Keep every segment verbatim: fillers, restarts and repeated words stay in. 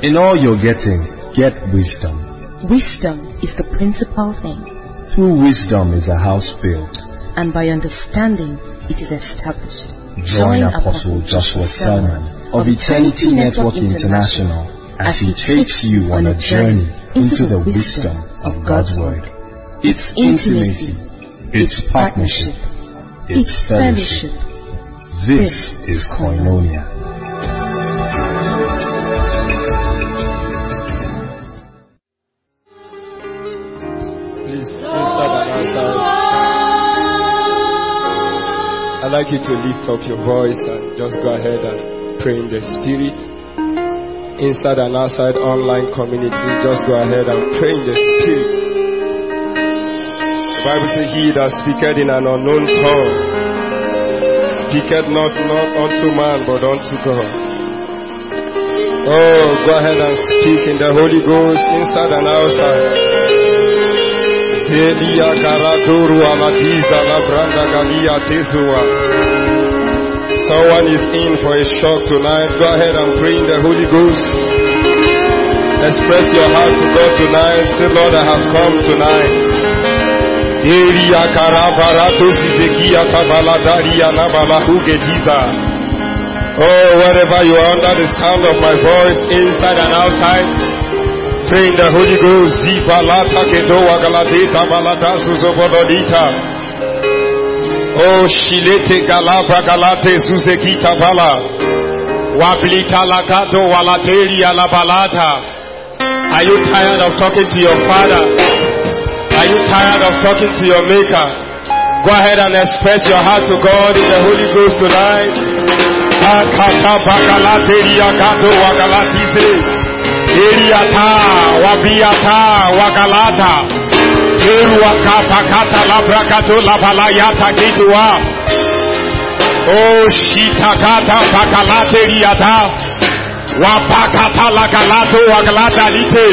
In all you're getting, get wisdom. Wisdom is the principal thing. Through wisdom is a house built, and by understanding it is established. Join Apostle Joshua Selman of Eternity Network International as he takes you on a journey into the wisdom of God's Word. It's intimacy, it's partnership, it's fellowship. This is Koinonia. Please, inside and outside, I'd like you to lift up your voice and just go ahead and pray in the Spirit. Inside and outside online community, just go ahead and pray in the Spirit. The Bible says, he that speaketh in an unknown tongue speaketh not, not unto man but unto God. Oh, go ahead and speak in the Holy Ghost, inside and outside. Selia Garaduru Aladiza Labranda Galia Tezua. Someone is in for a shock tonight. Go ahead and pray in the Holy Ghost. Express your heart to God tonight. Say, Lord, I have come tonight. Elia Karabarato Sisekia Tabaladaria Nabalahu Gediza. Oh, wherever you are under the sound of my voice, inside and outside, pray in the Holy Ghost. Zibalata Kedowa Galadeta Balata Suzobododita. Oh, Shilete Galabra Galate Suzekita Bala. Wablita Lagato Walateria La Balata. Are you tired of talking to your father? Are you tired of talking to your maker? Go ahead and express your heart to God in the Holy Ghost tonight. Akata Bagalateria Gato Wagalatize. Eliata, Wabiata, Wagalata, Eruakata, Kata, Labrakato, Labalayata, Kidua, Oh, Shitakata, Bakalate, Riata, Wapakata, Lagalato, Wagalata, Lite,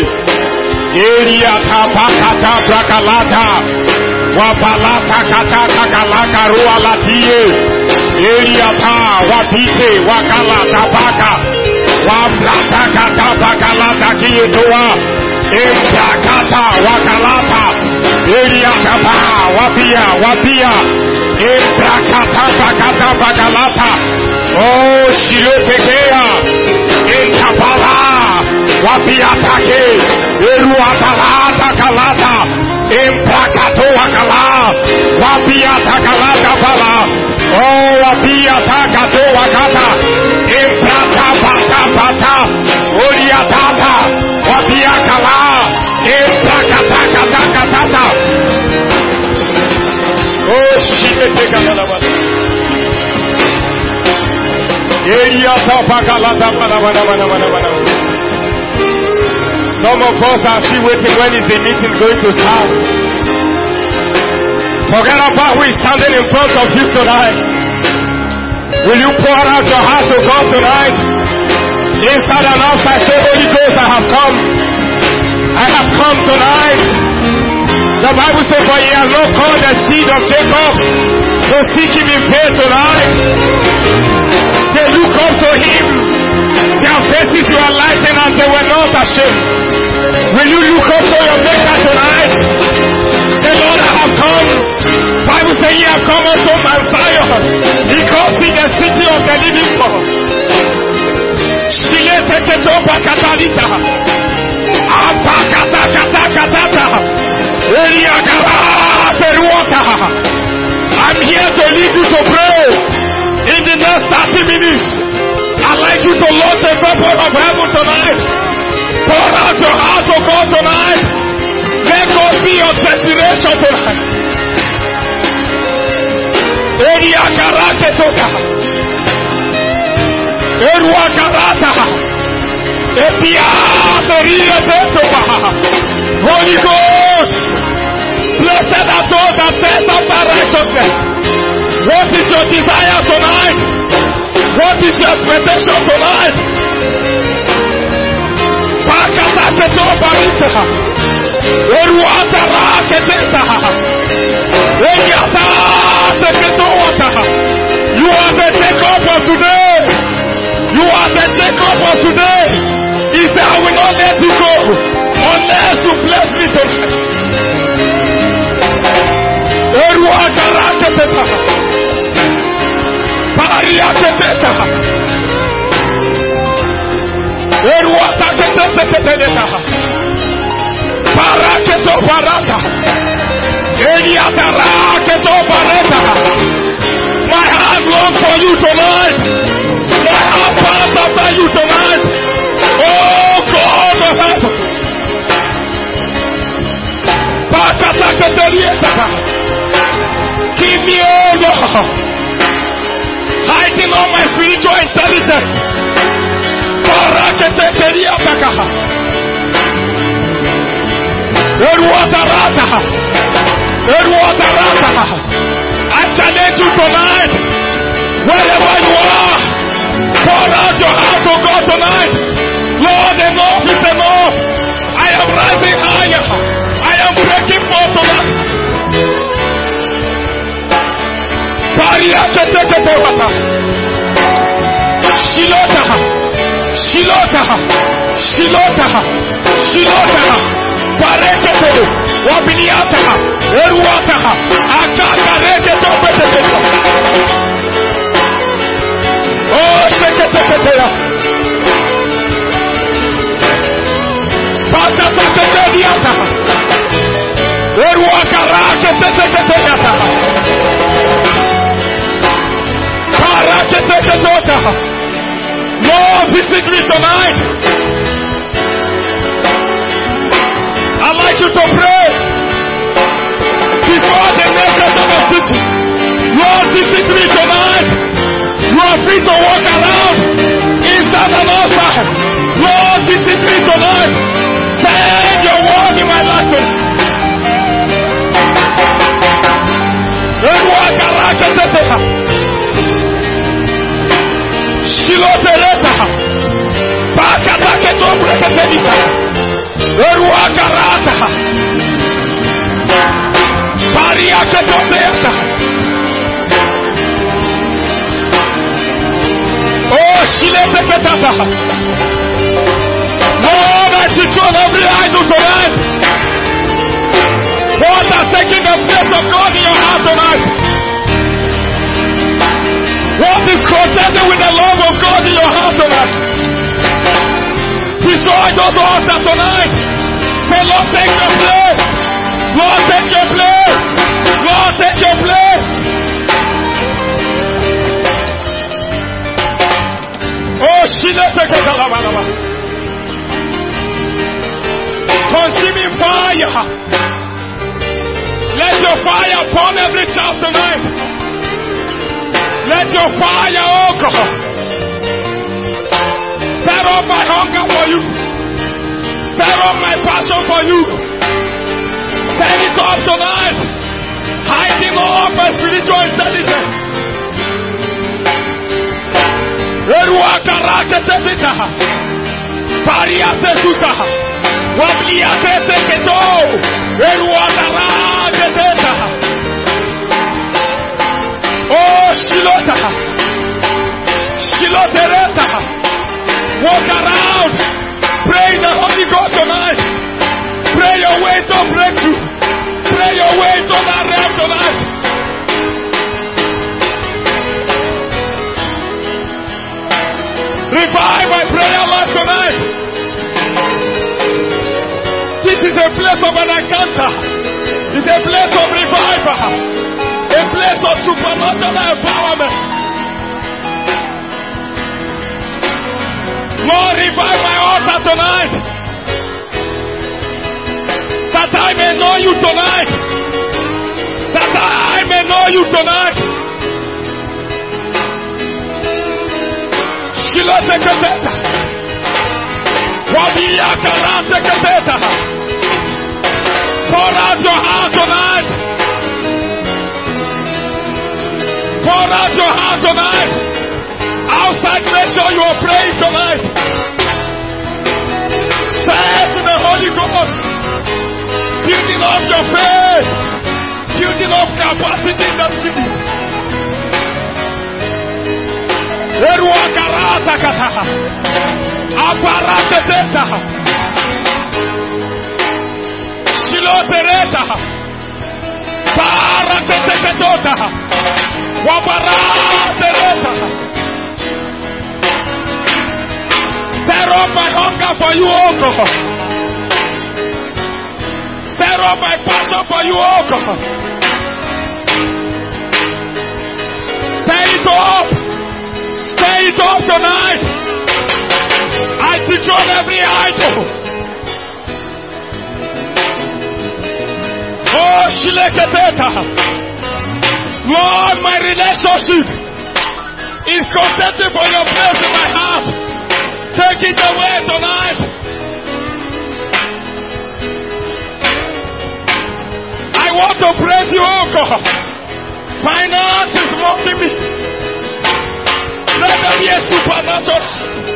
Eliata, Pakata, Brakalata, Wapalata, Kata, Kakalaka, Rualatie, Eliata, Wapite, Wakalata, Baka, Waplata kata bakalata kiyetoa Imprakata wakalata Eliakata wapia wapia Imprakata bakata bakalata Oh shilotekea Intapala wapia take Eluatalata kalata Imprakato wakala Wapia takalata bala Oh wapia takato wakata Imprata pata pata Oriatata Wapia kala Imprakata kata kata Oh shite kala Eliata pakalata mana mana mana mana mana. Some of us are still waiting. When is the meeting going to start? Forget about who is standing in front of you tonight. Will you pour out your heart to God tonight? Inside and outside, say, Holy Ghost, I have come. I have come tonight. The Bible says, for ye have not called the seed of Jacob to seek him in vain tonight. They look up to him. Their faces were lightened and they were not ashamed. Will you look up to your Maker tonight? Say, Lord, I have come. Bible says, ye have come unto Mount Zion. He calls it the city of the living God. Shile teketoba katalita. Apa kata kata kata. Elia kata teruota. I'm here to lead you to pray. In the next thirty minutes, I'd like you to launch a weapon of heaven tonight. Pour out your heart to God tonight. Let God be your destination tonight. Elia karate toka. Erua karata. Epia teria tetoba. Holy Ghost. Blessed are those that test after righteousness. What is your desire tonight? What is your expectation tonight? Pakata keto barita. Eruata ra keteta. Eruata keto wata. You are the Jacob of today. You are the Jacob of today. He said, I will tonight. Eruakaraketeta. Pariaketeta. Eruakaketeteteta. Paraketo parata. Eliataraketo parata. My heart longs for you tonight. My heart pants after you tonight. Oh God of heaven. Give me, oh Lord, hiding all my spiritual intelligence. I challenge you tonight, wherever you are, pour out your heart to God tonight. Lord, enough is enough. I am rising higher. I am breaking forth tonight. Shilota, Shilota, Shilota, Shilota, Pareketo, Wabiliata, Eruata, Akakareketo, oh, Sheketepetera, Patatata, Eruakaraketepetera. Lord, visit me tonight. I'd like you to pray before the next session of teaching. Lord, visit me tonight. You are free to walk around inside and outside. Lord, visit me tonight. Send your word in my life tonight. Shilotereta, Pakataketo Breketelita, Eruakarata, Pariaketoteata. Oh, Shileteketata. Lord, I dethrone every idol tonight. What has taken the place of God in your heart tonight? What is contending with the love of God in your heart tonight? Destroy those altars tonight. Say, Lord, take your place. Lord, take your place. Lord, take your place. Oh, Shile, take it. Consuming fire. Let your fire burn every child tonight. Let your fire, oh God, stir up my hunger for you. Stir up my passion for you. Send it up tonight. Hiding all my spiritual intelligence. Pariate susa. Wabliate teketo. Eruatarate teta. Oh, Shilota, Shilotereta, walk around, pray in the Holy Ghost tonight, pray your way to breakthrough, pray your way to that realm tonight. Revive my prayer life tonight. This is a place of an encounter, it's a place of revival. A place of supernatural empowerment. Lord, revive my altar tonight. That I may know you tonight. That I may know you tonight. Shiloteketeta. Wabiyakarate. Pour out your heart tonight. Pour out your heart tonight. Outside, make sure you are praying tonight. Search the Holy Ghost. Building up your faith. Building up capacity in the spirit. Eruakarata kata. Aparate teta. Shilotereta. Parateteketota. Wabaratereta. Stir up my hunger for you, O God. Stir up my passion for you, O God. Stir it up. Stir it up tonight. I dethrone every idol. Oh, Shileketeta. Lord, my relationship is contested for your place in my heart. Take it away tonight. I want to praise you, oh God. Finance is mocking me. Let there be a supernatural.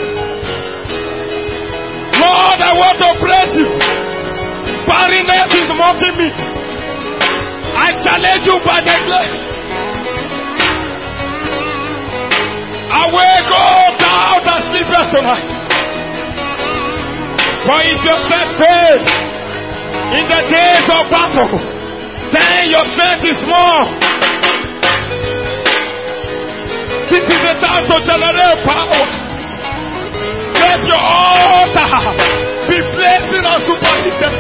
Lord, I want to praise you. Barrenness is mocking me. I challenge you by the blood. Awake, oh thou that sleepest tonight. For if your strength fails in the days of battle, then your strength is small. This is the time to generate power. Let your altar be placed in a superheated.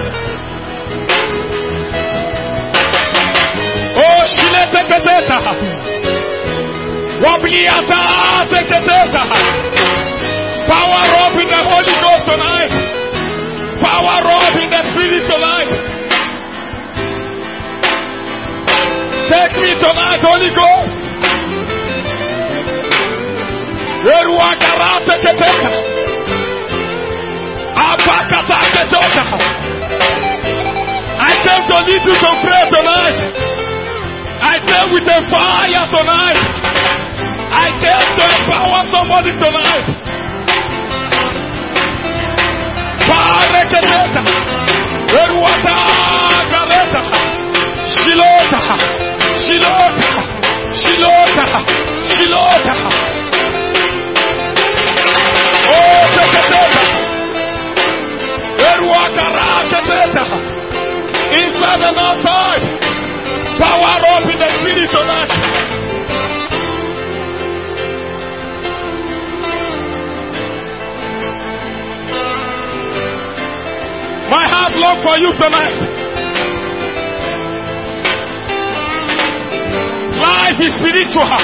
Oh, Shileteketeta. Wabliata teketeta. Power up in the Holy Ghost tonight. Power up in the Spirit tonight. Take me tonight, Holy Ghost. Eruakarate keteta. Apakata ketota. I came to lead you to pray tonight. I came with a fire tonight. I came to empower somebody tonight. Pareketeta. Eruata gareta. Shilota. Shilota. Shilota. Shilota. Oh, teketeta. Eruata raketeta. Inside and outside. Power up in the Spirit tonight. My heart longs for you tonight. Life is spiritual.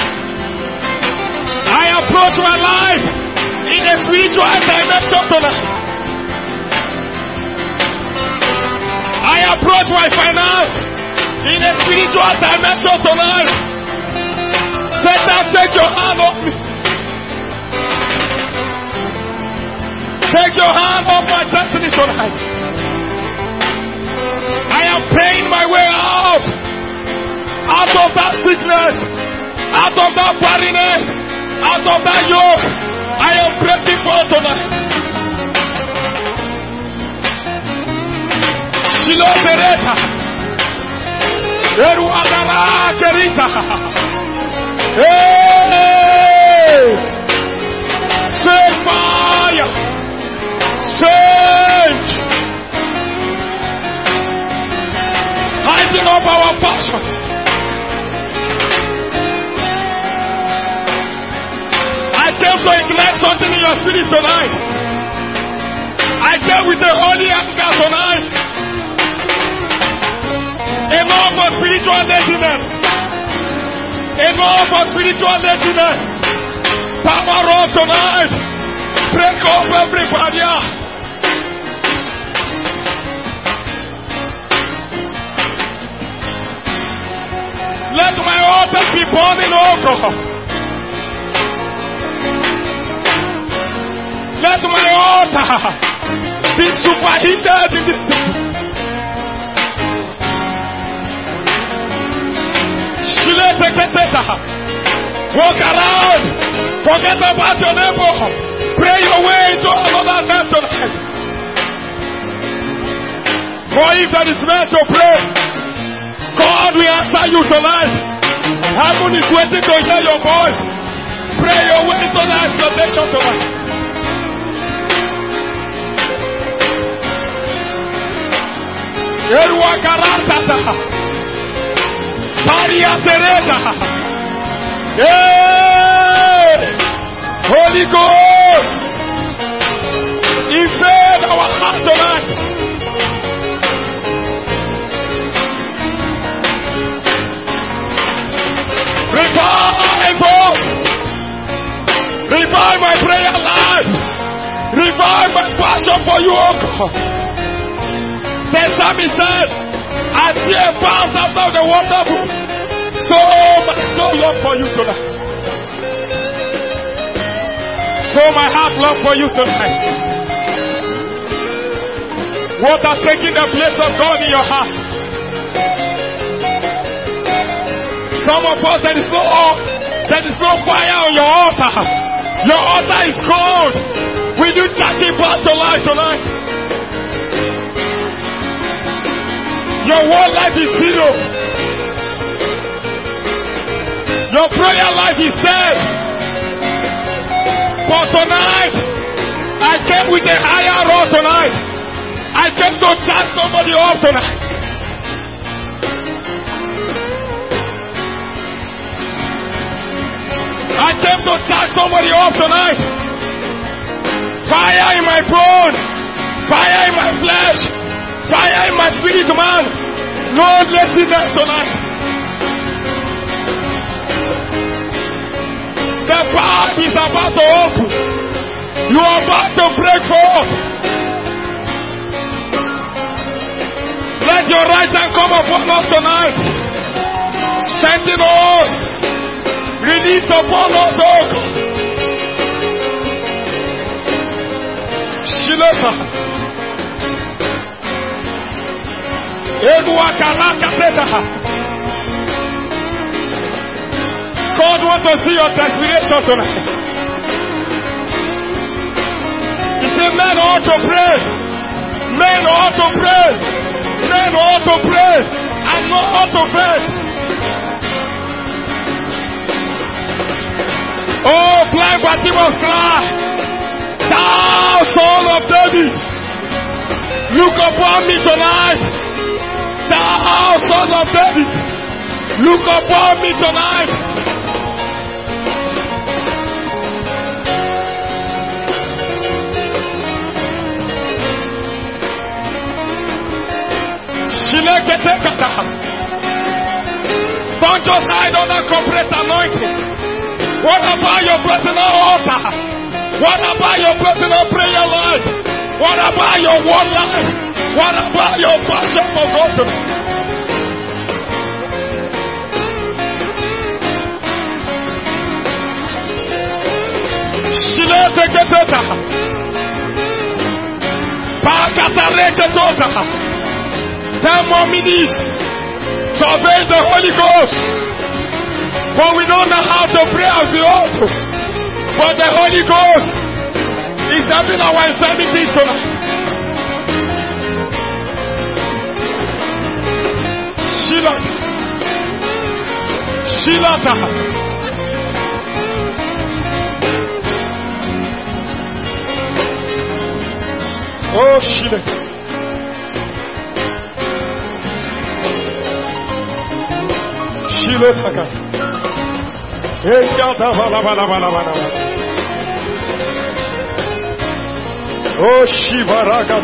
I approach my life in a spiritual dimension tonight. I approach my finance in a spiritual dimension tonight. Satan, take your hand off me. Take your hand off my destiny tonight. I am paying my way out. Out of that sickness. Out of that barrenness. Out of that yoke. I am breaking forth tonight. Shilotereta. Eru agara kerita. Hey! Save fire! Change! Rising up our passion. I came to ignite something in your spirit tonight. I came with a holy anger tonight. Enough of spiritual laziness. Enough of spiritual laziness. Power up tonight. Break off every barrier. Let my altar be burning, oh God. Let my altar be superheated in this city. Walk around. Forget about your neighbor. Pray your way into another night tonight. For if that is meant to pray, God will answer you tonight. Heaven is waiting to hear your voice. Pray your way into the expectation tonight. Eruwa Shilata. Maria Teresa. Hey! Holy Ghost. Invade our heart tonight. Revive us. Revive my prayer life. Revive my passion for you, O God. The psalmist said, I see a path after the wonderful. So much no love for you tonight. So my heart love for you tonight. What has taken the place of God in your heart? Some of us, there is no there is no fire on your altar. Your altar is cold. Will you charge it back to life tonight? Your whole life is zero. Your prayer life is dead. But tonight, I came with a higher rod tonight. I came to charge somebody up tonight. I came to charge somebody up tonight. Fire in my bone. Fire in my flesh. Fire in my spirit, man. Lord, laziness tonight. The path is about to open. You are about to break forth. Let your right hand come upon us tonight. Strengthen us. Release upon us, oh God. Shilata. God wants to see your desperation tonight. He said, men ought to pray. Men ought to pray. Men ought to pray. And not ought to faint. Oh, blind Bartimaeus cry. Thou son of David, look upon me tonight. Thou son of David, look upon me tonight. Don't just hide under corporate anointing. What about your personal altar? What about your personal prayer life? What about your one life? What about your passion for God? Shilete keteta. Pakatarete tota. Ten more minutes to obey the Holy Ghost. For we don't know how to pray as we ought to. But the Holy Ghost is having our infirmities tonight. Shilata. Shilata. Oh, Shilata. Shilata. Oh, Shivaraga.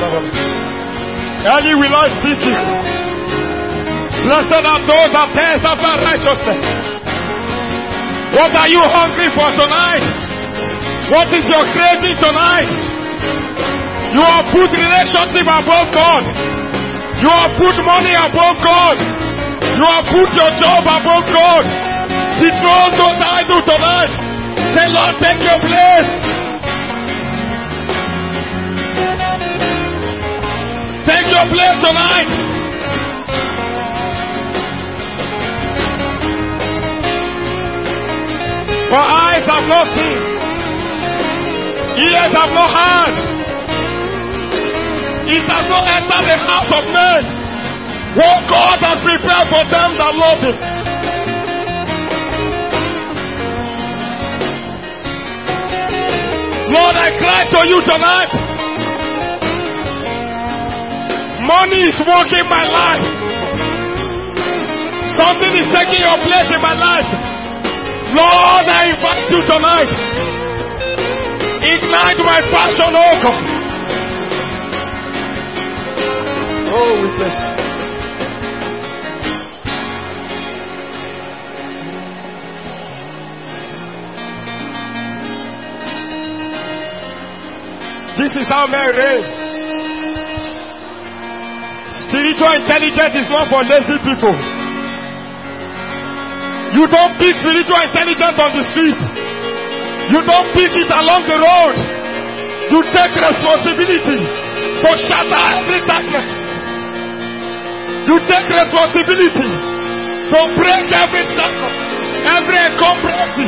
Eli will I seek you. Blessed are those that taste after righteousness. What are you hungry for tonight? What is your craving tonight? You have put relationship above God. You have put money above God. You have put your job above God. Dethrone those idols tonight. Say, Lord, take your place. Take your place tonight. For eyes have not seen, ears have not heard, it has not entered the heart of men what God has prepared for them that love Him. Lord, I cry to you tonight. Money is working my life. Something is taking your place in my life. Lord, I invite you tonight. Ignite my passion, oh God. Oh, we bless you. This is how men reign. Spiritual intelligence is not for lazy people. You don't pick spiritual intelligence on the street. You don't pick it along the road. You take responsibility to shatter every darkness. You take responsibility to break every circle, every encumbrances.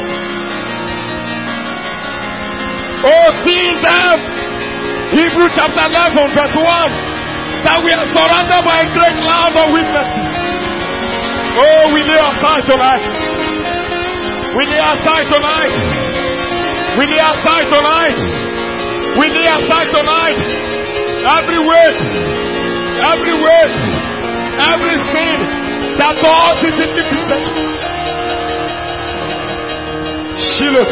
Oh, seeing them, Hebrews chapter eleven verse one, that we are surrounded by a great cloud of witnesses. Oh, we lay aside tonight. We lay aside tonight. We lay aside tonight. We lay aside tonight. Every weight, every weight, every sin that does is iniquity. Shiloh.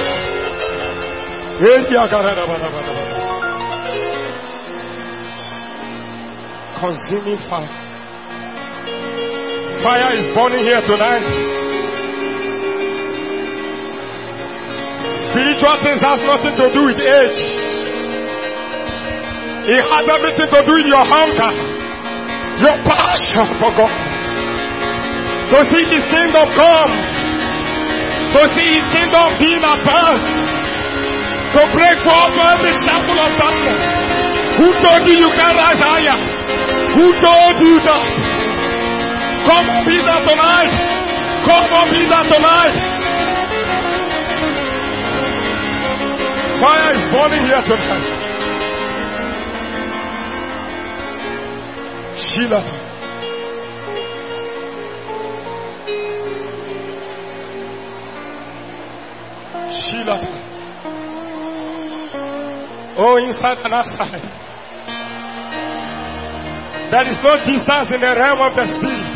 Consuming fire. Fire is burning here tonight. Spiritual things has nothing to do with age. It has everything to do with your hunger, your passion for God. To see His kingdom come, to see His kingdom being advanced, to break forth every shackle of darkness. Who told you you can't rise higher? Who told you that? Come on, be there tonight. Come on, be there tonight. Fire is burning here tonight. Shilata. Shilata. Oh, inside and outside. There is no distance in the realm of the Spirit.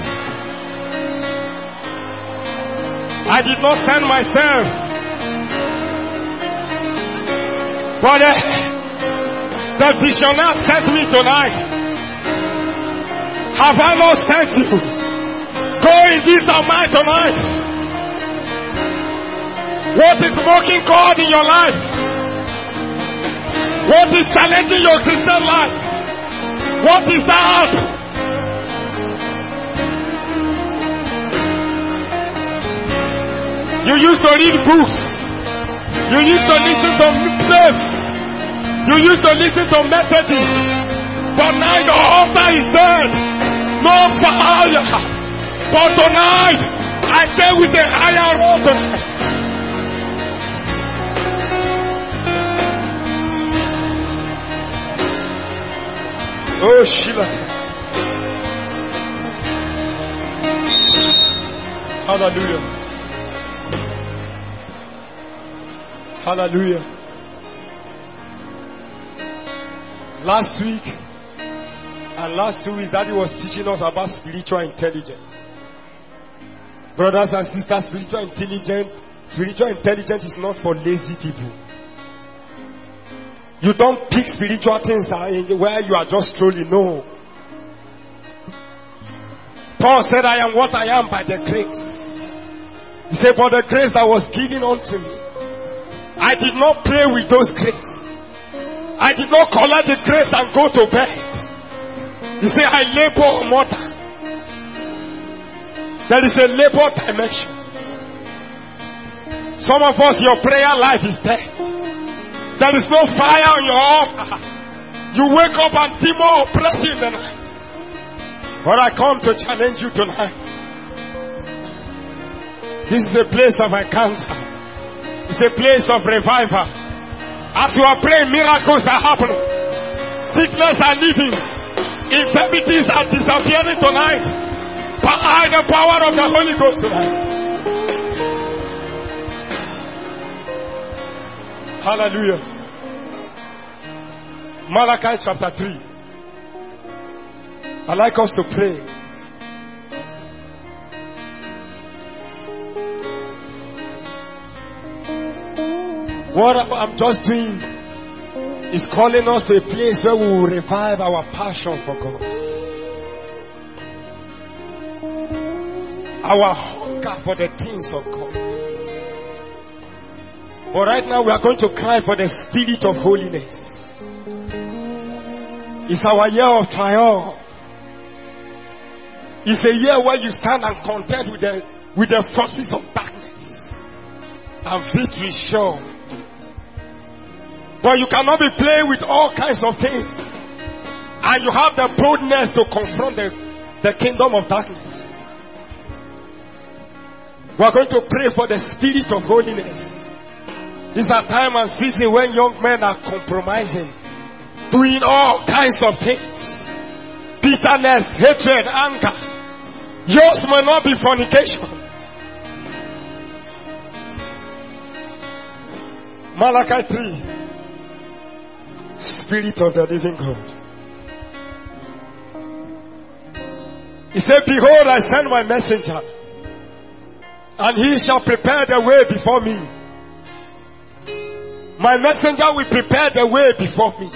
I did not send myself. But uh, the visionary sent me tonight. Have I not sent you? Go in this mind tonight. What is mocking God in your life? What is challenging your Christian life? What is that? You used to read books. You used to listen to plays. You used to listen to messages. But now your altar is dead. No fire. But tonight, I stay with a higher altar. Oh, Sheila. Hallelujah. Hallelujah. Last week and last two weeks, Daddy was teaching us about spiritual intelligence. Brothers and sisters, spiritual intelligence, spiritual intelligence is not for lazy people. You don't pick spiritual things where you are just strolling. No. Paul said, I am what I am by the grace. He said, for the grace that was given unto me, I did not play with those grace. I did not collect the grace and go to bed. He said, I labor on water. There is a labor dimension. Some of us, your prayer life is dead. There is no fire on your altar. You wake up and demon oppress you in the night. But I come to challenge you tonight. This is a place of encounter. It's a place of revival. As you are praying, miracles are happening. Sickness are leaving. Infirmities are disappearing tonight. By the power of the Holy Ghost tonight. Hallelujah. Malachi chapter three. I'd like us to pray. What I'm just doing is calling us to a place where we will revive our passion for God. Our hunger for the things of God. But right now we are going to cry for the spirit of holiness. It's our year of trial. It's a year where you stand and contend with the, with the forces of darkness. And victory is sure. But you cannot be playing with all kinds of things. And you have the boldness to confront the, the kingdom of darkness. We are going to pray for the spirit of holiness. This is a time and season when young men are compromising, doing all kinds of things. Bitterness, hatred, anger. Yours may not be fornication. Malachi three. Spirit of the living God. He said, behold, I send my messenger, and he shall prepare the way before me. My messenger will prepare the way before me.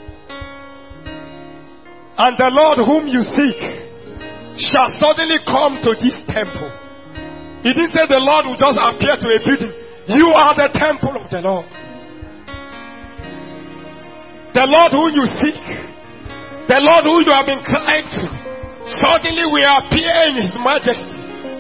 And the Lord whom you seek shall suddenly come to this temple. He didn't say the Lord will just appear to a building. You are the temple of the Lord. The Lord who you seek, the Lord who you have been crying to, suddenly will appear in His majesty.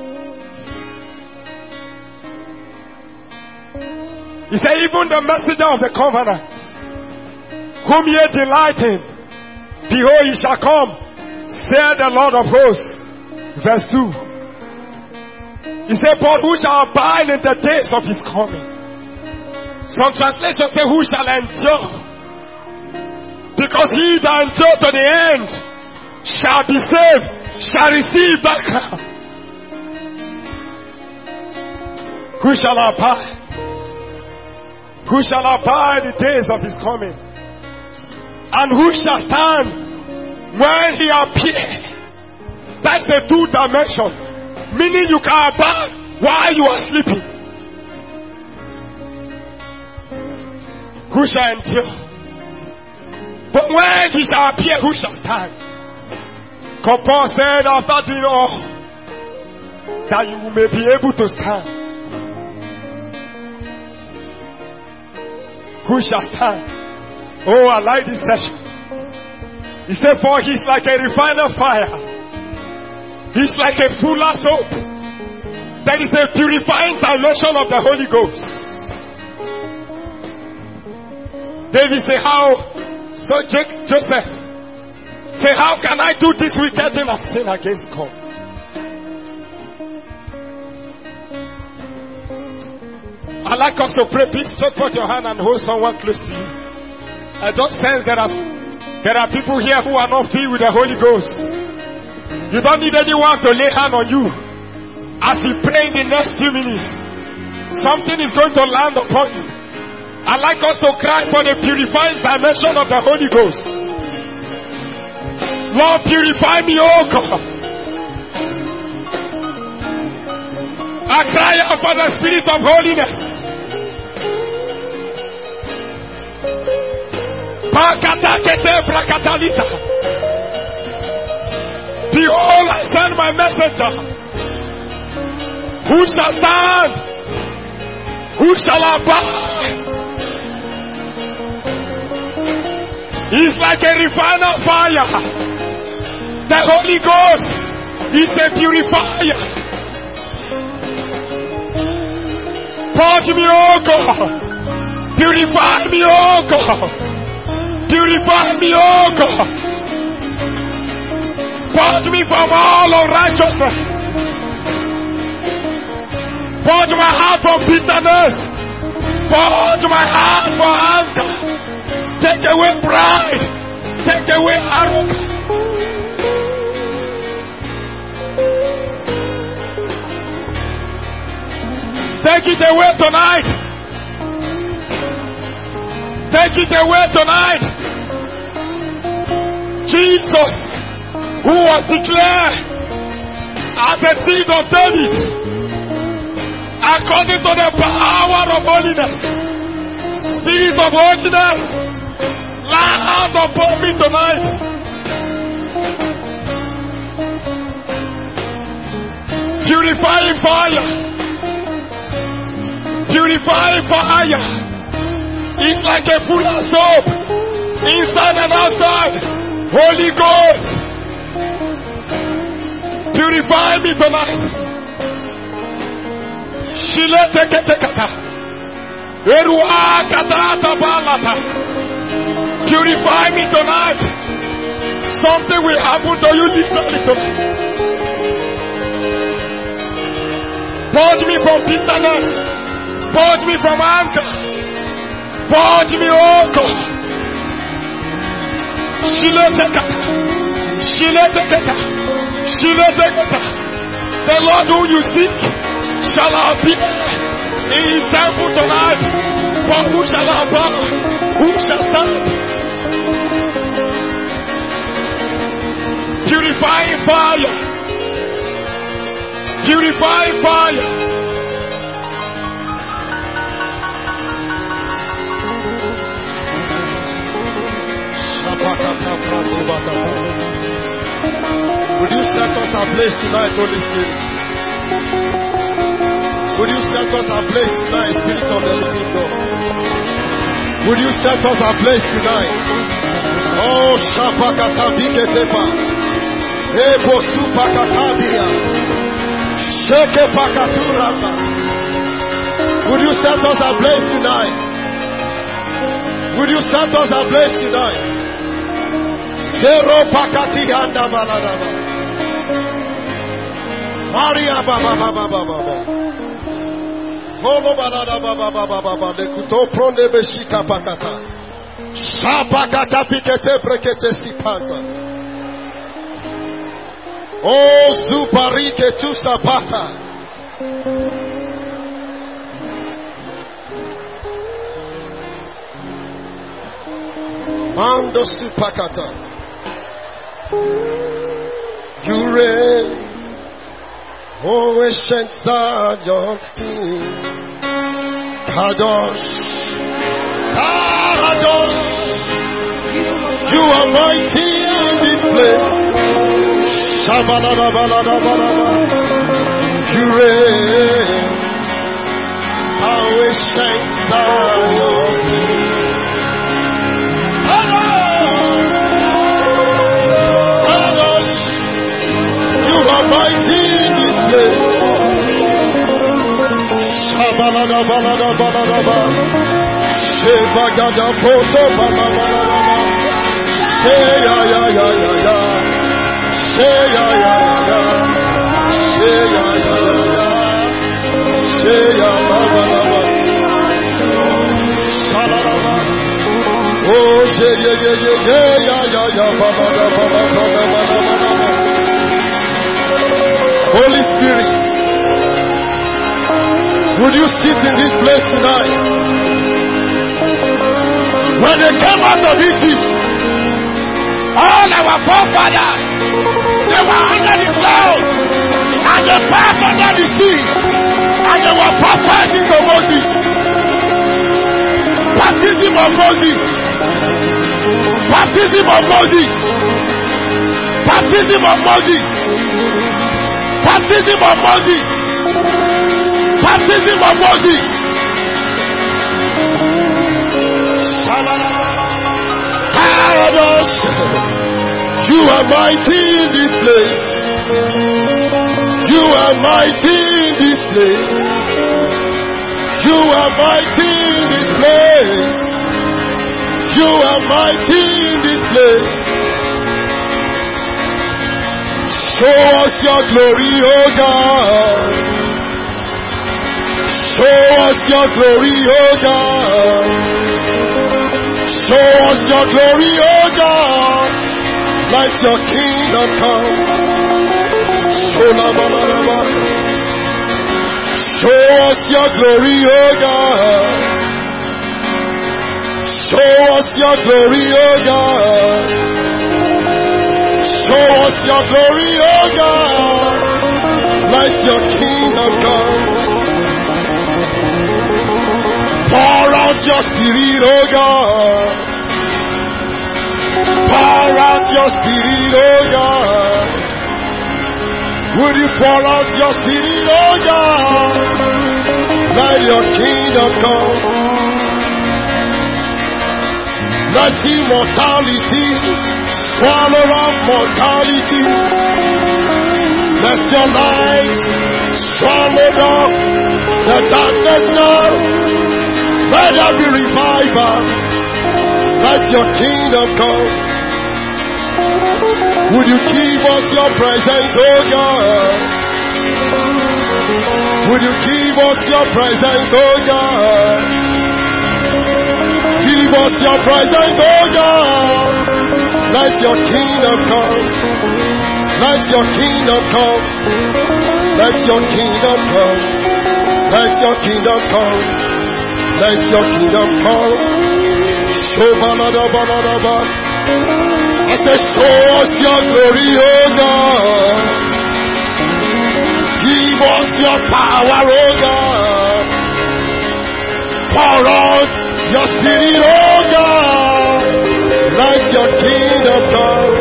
He said, even the messenger of the covenant, whom ye delight in, behold, he shall come, said the Lord of hosts. Verse two. He said, but who shall abide in the days of his coming? Some translations say, who shall endure? Because he that endures to the end shall be saved, shall receive that crown. Who shall abide? Who shall abide the days of his coming? And who shall stand when he appears? That's the two dimension. Meaning you can abide while you are sleeping. Who shall endure? But when he shall appear, who shall stand? Because Paul said, after doing all, that you may be able to stand. Who shall stand? Oh, I like this session. He said, for he's like a refiner fire. He's like a fuller soap. That is a purifying dimension of the Holy Ghost. David said, how? So Joseph say, how can I do this wicked thing? I sin against God. I like us to pray. Please stretch out your hand and hold someone close to you. I just sense there are, there are people here who are not filled with the Holy Ghost. You don't need anyone to lay hand on you. As we pray in the next few minutes, something is going to land upon you. I like us to cry for the purifying dimension of the Holy Ghost. Lord, purify me, oh God. I cry out for the spirit of holiness. Behold, I send my messenger. Who shall stand? Who shall abide? He's like a refiner fire. The Holy Ghost is a purifier. Purge me, oh God. Purify me, oh God. Purify me, oh God. Purge me from all unrighteousness. Purge my heart from bitterness. Purge my heart from anger. Take away pride. Take away arrogance. Take it away tonight. Take it away tonight. Jesus, who was declared as the seed of David, according to the power of holiness, Spirit of holiness, land upon me tonight. Purifying fire. Purifying fire. It's like a full of soap, inside and outside. Holy Ghost, purify me tonight. Shilete kete kata. Erua kata balata. Purify me tonight. Something will happen to you literally tonight. Purge me from bitterness. Purge me from anger. Purge me, oh God. Shilete kata. Shilete kata. Shilete kata. The Lord who you seek shall appear in his temple tonight. For who shall abide? Who shall stand? Purifying fire. Purifying fire. Would you set us ablaze tonight, Holy Spirit? Would you set us ablaze tonight, Spirit of the living God? Would you set us ablaze tonight? Oh, Shapakata Biketepa. Ebo Supakatabia. Sheke Pakaturaba. Would you set us ablaze tonight? Would you set us ablaze tonight? Zero Pakati Anda Baladaba. Maria Baba Baba Baba. Holo Balada Baba Baba Baba. Lekuto Pronde Beshika Pakata. Sapakata Pikete Brekete Sipanta. Oh Zuparike Tu Sapata. Mando Supakata. You reign, oh ancient Zion's King. Kadosh, Kadosh, you are mighty in this place. Shabalalabalalabalala, you reign, oh ancient Zion's King. You are mighty in this place. Shabalada balada balada ba. Shebagada poto balada balada. Say ya ya ya ya ya. Say ya ya ya ya. Say ya ya ya ya. Say ya ba ba ba ba. Shabalada. Oh say ya ya ya ya ya ya ba ba ba ba ba ba ba ba. Holy Spirit, would you sit in this place tonight? When they came out of Egypt, all our forefathers, they were under the cloud, and they passed under the sea, and they were baptized into Moses. Baptism of Moses. Baptism of Moses. Baptism of Moses. Baptism of Moses. Baptism of Moses. Kadosh, you are mighty in this place. You are mighty in this place. You are mighty in this place. You are mighty in this place. Show us your glory, oh God. Show us your glory, oh God. Show us your glory, oh God. Let your kingdom come. Show us your glory, oh God. Show us your glory, oh God. Show us your glory, oh God. Let your kingdom come. Pour out out your spirit, oh God. Pour out your spirit, oh God. Would you pour out your spirit, oh God? Let your kingdom come. Let immortality swallow up mortality. Let your light swallow up the darkness now. Let there be revival. Let your kingdom come. Would you give us your presence, oh God? Would you give us your presence, oh God? Give us your presence, oh God. Let your kingdom come. Let your kingdom come. Let your kingdom come. Let your kingdom come. Let your kingdom come. Shobaladabalaba. I say, show us your glory, oh God. Give us your power, oh God. Pour out your spirit, oh God. Let your kingdom come.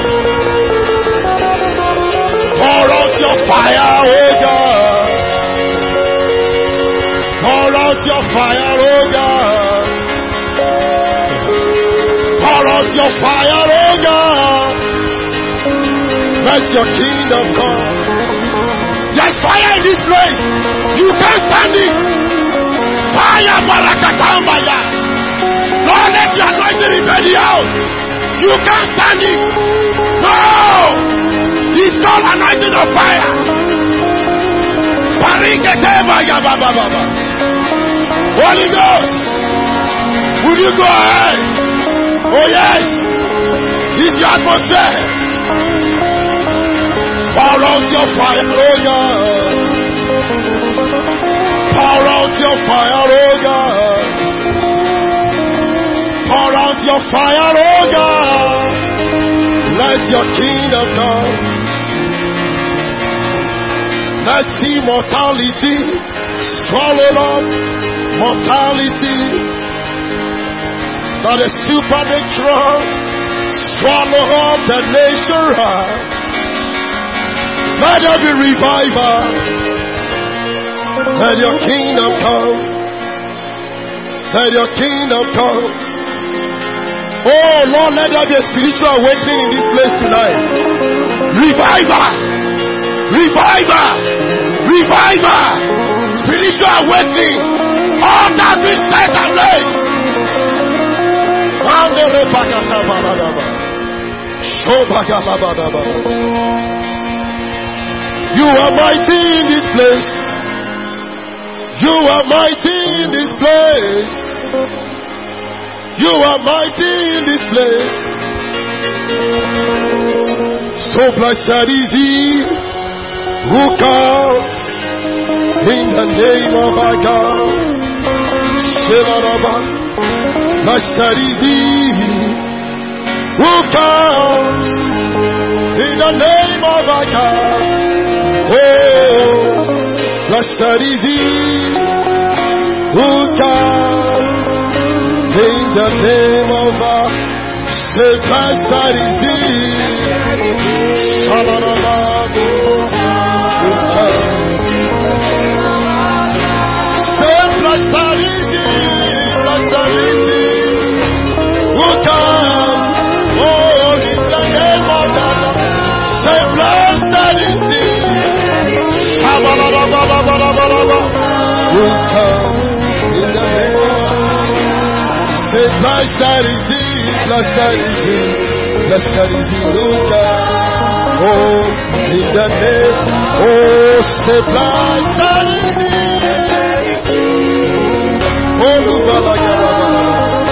Pour out your fire, oh God. Pour out your fire, oh God. Pour out your fire, oh God. Let your kingdom come. There's fire in this place. You can't stand it. Fire, barakatambaya. Lord, let your anointing invade the house. You can't stand it. No. It's called anointing of fire. Parikatambaya, baba, baba. Holy Ghost, would you go ahead? Oh yes, it's your atmosphere. Pour out your fire, oh God. Pour out your fire, oh God. Pour out your fire, oh God. Let your kingdom come. Let immortality swallow up mortality. That is supernatural. Swallow up the nature. Let there be revival. Let your kingdom come. Let your kingdom come. Oh Lord, let there be a spiritual awakening in this place tonight. Revival. Revival. Revival. Spiritual awakening. All that is set ablaze. You are mighty in this place. You are mighty in this place. You are mighty in this place. So blessed is he who comes in the name of our God. Blessed is he who comes in the name of our God. Oh, blessed is he who comes in the name of our. Say, blessed is he. Shalom. Who comes. Say, blessed is he. Blessed is he. Who comes, oh, in the name of the Lord. Say, blessed is he. Who comes in the name of the Lord. Say, blessed is he, blessed is he, blessed is he who comes. Oh, in the name, oh, say, blessed is he. Oh, Lubalagala.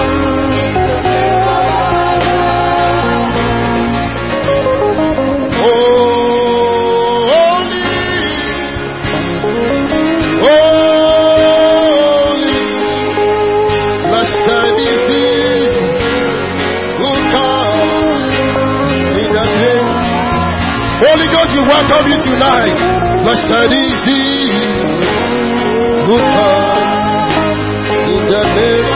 Holy Ghost, we welcome you tonight. Blessed is he who comes in the name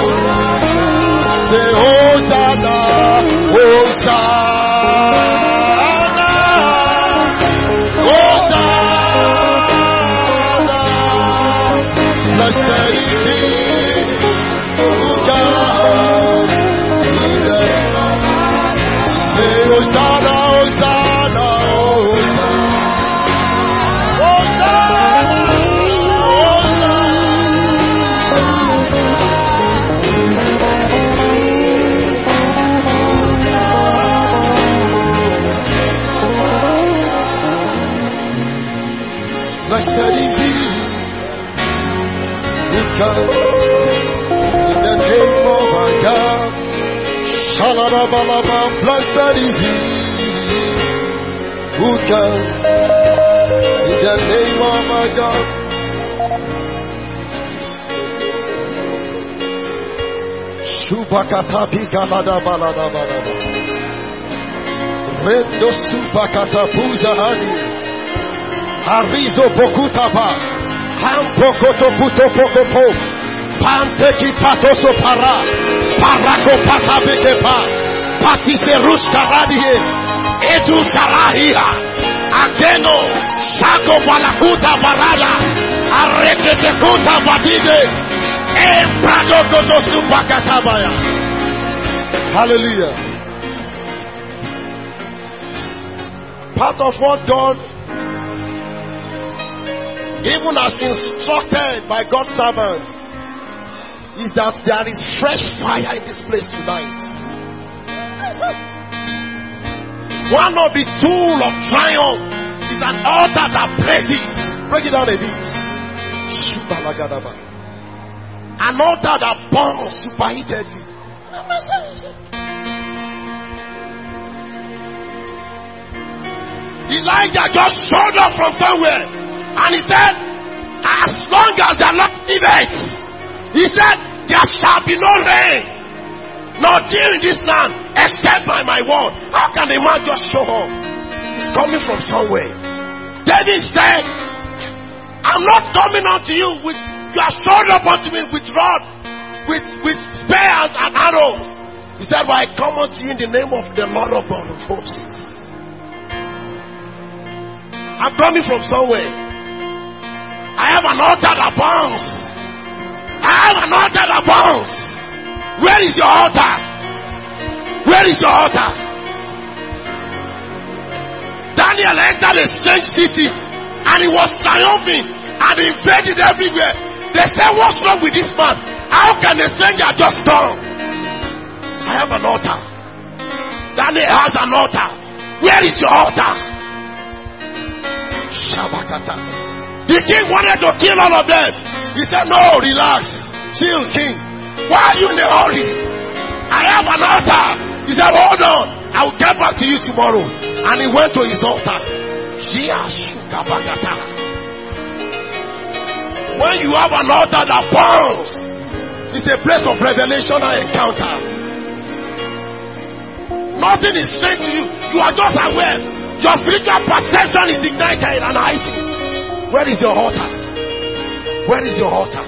Blessed is he who comes in the name of our God. Shalalabalaba. Blessed is he who comes in the name of our God. Supakatapika lada balada balada. Rendo supakatapuza hani. Arizo bokutaba. Hampokoto puto pokopo. Panteki patoso para. Parako patabekepa. Patise ruskaradie. Edu sarahia. Ageno. Shako balakuta barada. Arekete kuta batide. Emprado koto supakatabaya. Hallelujah. Part of what God, even as instructed by God's servants, is that there is fresh fire in this place tonight. One of the tools of triumph is an altar that praises. Break it down a bit. An altar that burns superheatedly. Elijah just showed up from somewhere. And he said, as long as the Lord liveth, he said, there shall be no rain, nor dew in this land, except by my word. How can a man just show up? He's coming from somewhere. David said, I'm not coming unto you with, you are showed up unto me with rod, with, with spears and arrows. He said, well, I come unto you in the name of the Lord of hosts. I'm coming from somewhere. I have an altar that burns. I have an altar that burns. Where is your altar? Where is your altar? Daniel entered a strange city and he was triumphing and invaded everywhere. They said, what's wrong with this man? How can a stranger just come? I have an altar. Daniel has an altar. Where is your altar? Shabakata. The king wanted to kill all of them. He said, no, relax. Chill, king. Why are you in a hurry? I have an altar. He said, hold on. I will get back to you tomorrow. And he went to his altar. When you have an altar that burns, it's a place of revelation and encounters. Nothing is strange to you. You are just aware. Your spiritual perception is ignited and heightened. Where is your altar? Where is your altar?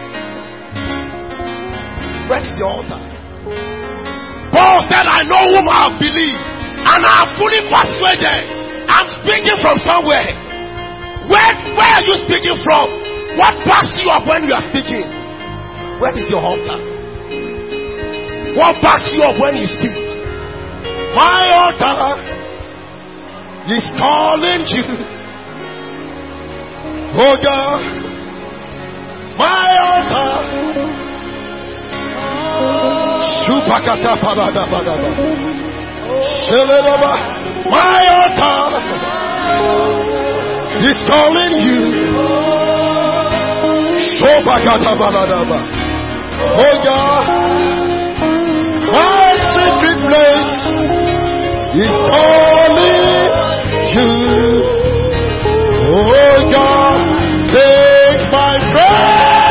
Where is your altar? Paul said, I know whom I have believed, and I am fully persuaded. I'm speaking from somewhere. Where, where are you speaking from? What backs you up when you are speaking? Where is your altar? What backs you up when you speak? My altar is calling you. Oh God, my altar. Supakata parada parada. Shelelaba. My altar is calling you. Supakata parada. Oh God, my secret place is calling you. Oh God, take my breath.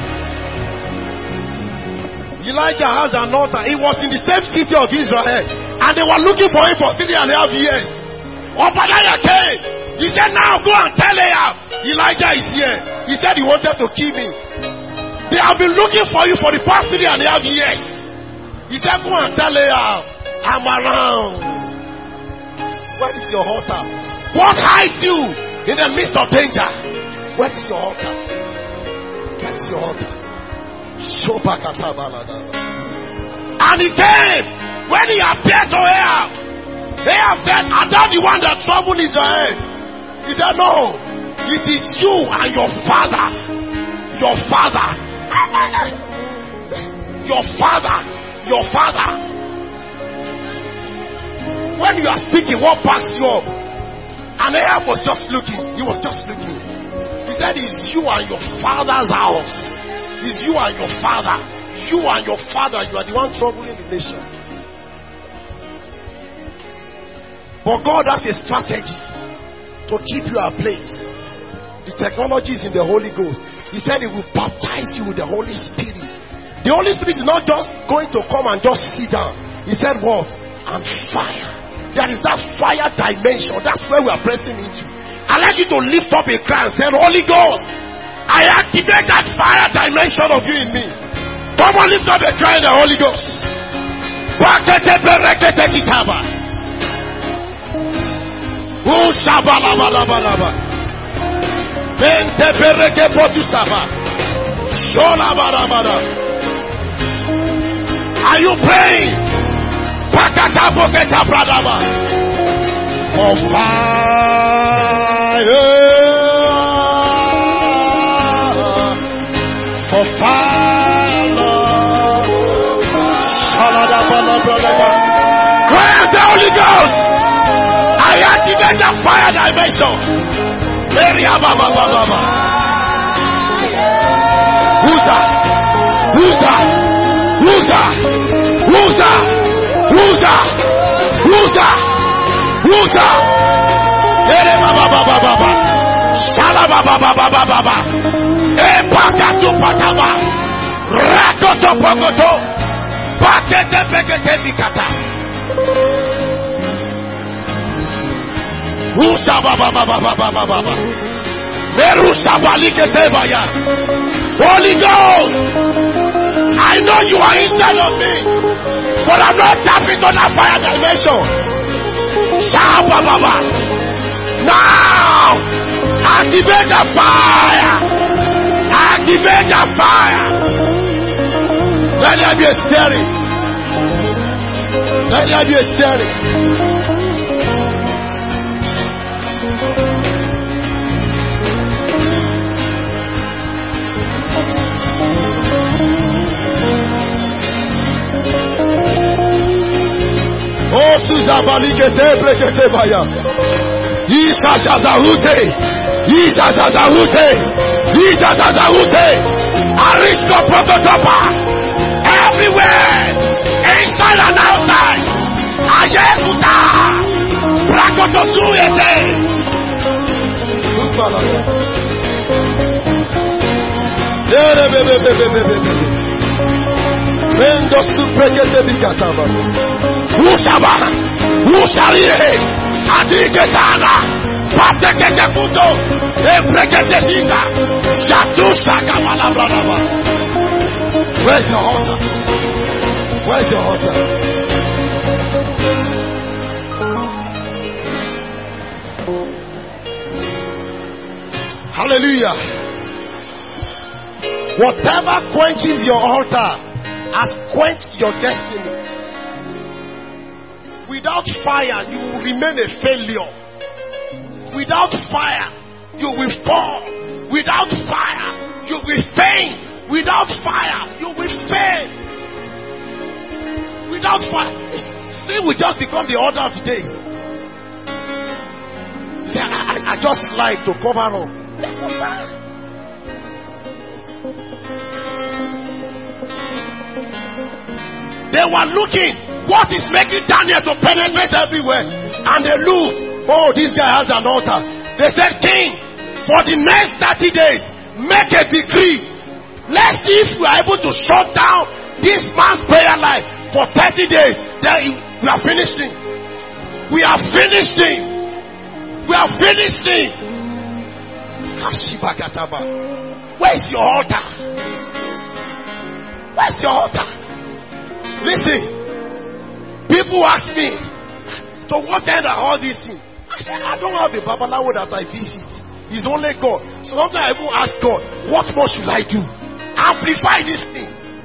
Elijah has an altar. He was in the same city of Israel. And they were looking for him for three and a half years. Obadiah came. He said, now go and tell Ahab, Elijah is here. He said he wanted to kill him. They have been looking for you for the past three and a half years. He said, go and tell Ahab, I'm around. Where is your altar? What hides you in the midst of danger? Where is your altar? Where is your altar? And he came. When he appeared to Ahab, Ahab said, are that the one that troubled Israel? He said, no. It is you and your father. Your father. Your father. Your father. When you are speaking, what backs you up? And Ahab was just looking. He was just looking. He said, it's you and your father's house. It's you and your father. You and your father. You are the one troubling the nation. But God has a strategy to keep you at place. The technology is in the Holy Ghost. He said he will baptize you with the Holy Spirit. The Holy Spirit is not just going to come and just sit down. He said what? And fire. There is that fire dimension. That's where we are pressing into. I'd like you to lift up a cry and say, Holy Ghost, I activate that fire dimension of you in me. Come on, lift up a cry in the Holy Ghost. Are you praying? For fire, for fire, praise the Holy Ghost. I activate the fire dimension. Very ababa baba. Who's that? Who's that? Who's that? Who's that? Who's that? Who's that? Who's that? Ere baba baba baba. Shala baba baba baba. E pakatu pataba. Rakoto pokoto. Pakete pekete bikata. Rusa baba baba baba baba. Merusa balikete baya. Holy Ghost, I know you are inside of me, but I'm not tapping on that fire dimension. Shaba baba. Now, activate the fire. Activate the fire. Let there be a stirring. Let there be a stirring. Oh, Suzabalikete brekete baya. Isa zazahute. Isa zazahute. Isa zazahute. Arisko prototopa. Everywhere. Inside and outside. Ayekuta. Brakotozuyete. Subalaya. Dere bebe bebe bebe bebe. Mendo suprekete bikataba. Usaba, usalie, adiketana, patekete kuto, ebrekete sisa, shatusa kamalabraba. Where's your altar? Where's your altar? Hallelujah. Whatever quenches your altar has quenched your destiny. Without fire, you will remain a failure. Without fire, you will fall. Without fire, you will faint. Without fire, you will fail. Without fire, sin will just become the order of the day. Say, I, I, I just like to cover up. That's not fire. They were looking. What is making Daniel to penetrate everywhere? And they looked. Oh, this guy has an altar. They said, King, for the next thirty days, make a decree. Let's see if we are able to shut down this man's prayer life for thirty days. Then we are finished him. We are finished him. We are finished him. Where's your altar? Where's your altar? Listen. People ask me, so what end are all these things? I said, I don't have a babalawo that I visit. It's only God. So sometimes I even ask God, what more should I do? Amplify this thing.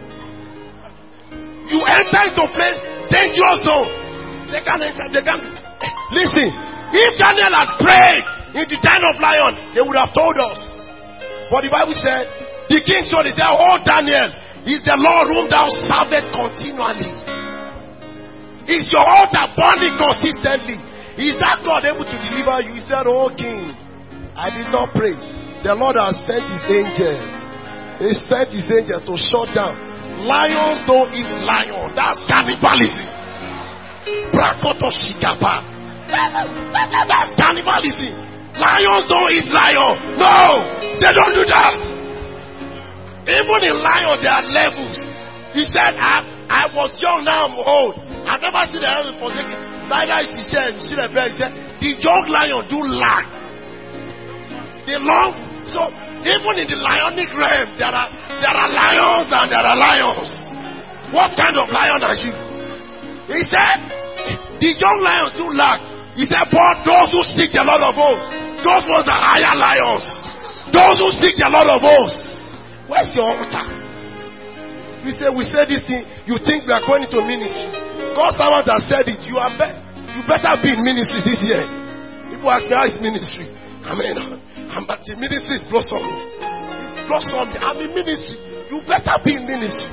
You enter into place, dangerous zone. They can't enter, they can't. Listen, if Daniel had prayed in the den of lion, they would have told us. But the Bible said, the king told, he said, oh Daniel, is the Lord whom thou servest continually. Is your altar burning consistently? Is that God able to deliver you? He said, oh king, I did not pray. The Lord has sent his angel. He sent his angel to shut down. Lions don't eat lion. That's cannibalism. Brakoto shikapa. That's cannibalism. Lions don't eat lion. No, they don't do that. Even in lion, there are levels. He said, I, I was young, now I'm old. I've never seen the heaven forsaken. Neither is his share. You see the bear. He said, the young lion do lag. The long, so even in the lionic realm, there are there are lions and there are lions. What kind of lion are you? He said, the young lions do lag. He said, but those who seek the Lord of hosts, those ones are higher lions. Those who seek the Lord of hosts. Where's your altar? We say we say this thing. You think we are going into ministry? God's servant has said it. You are be- you better be in ministry this year. People ask me, how is ministry? I mean, I'm, the ministry is blossoming. It's blossoming. I'm in ministry. You better be in ministry.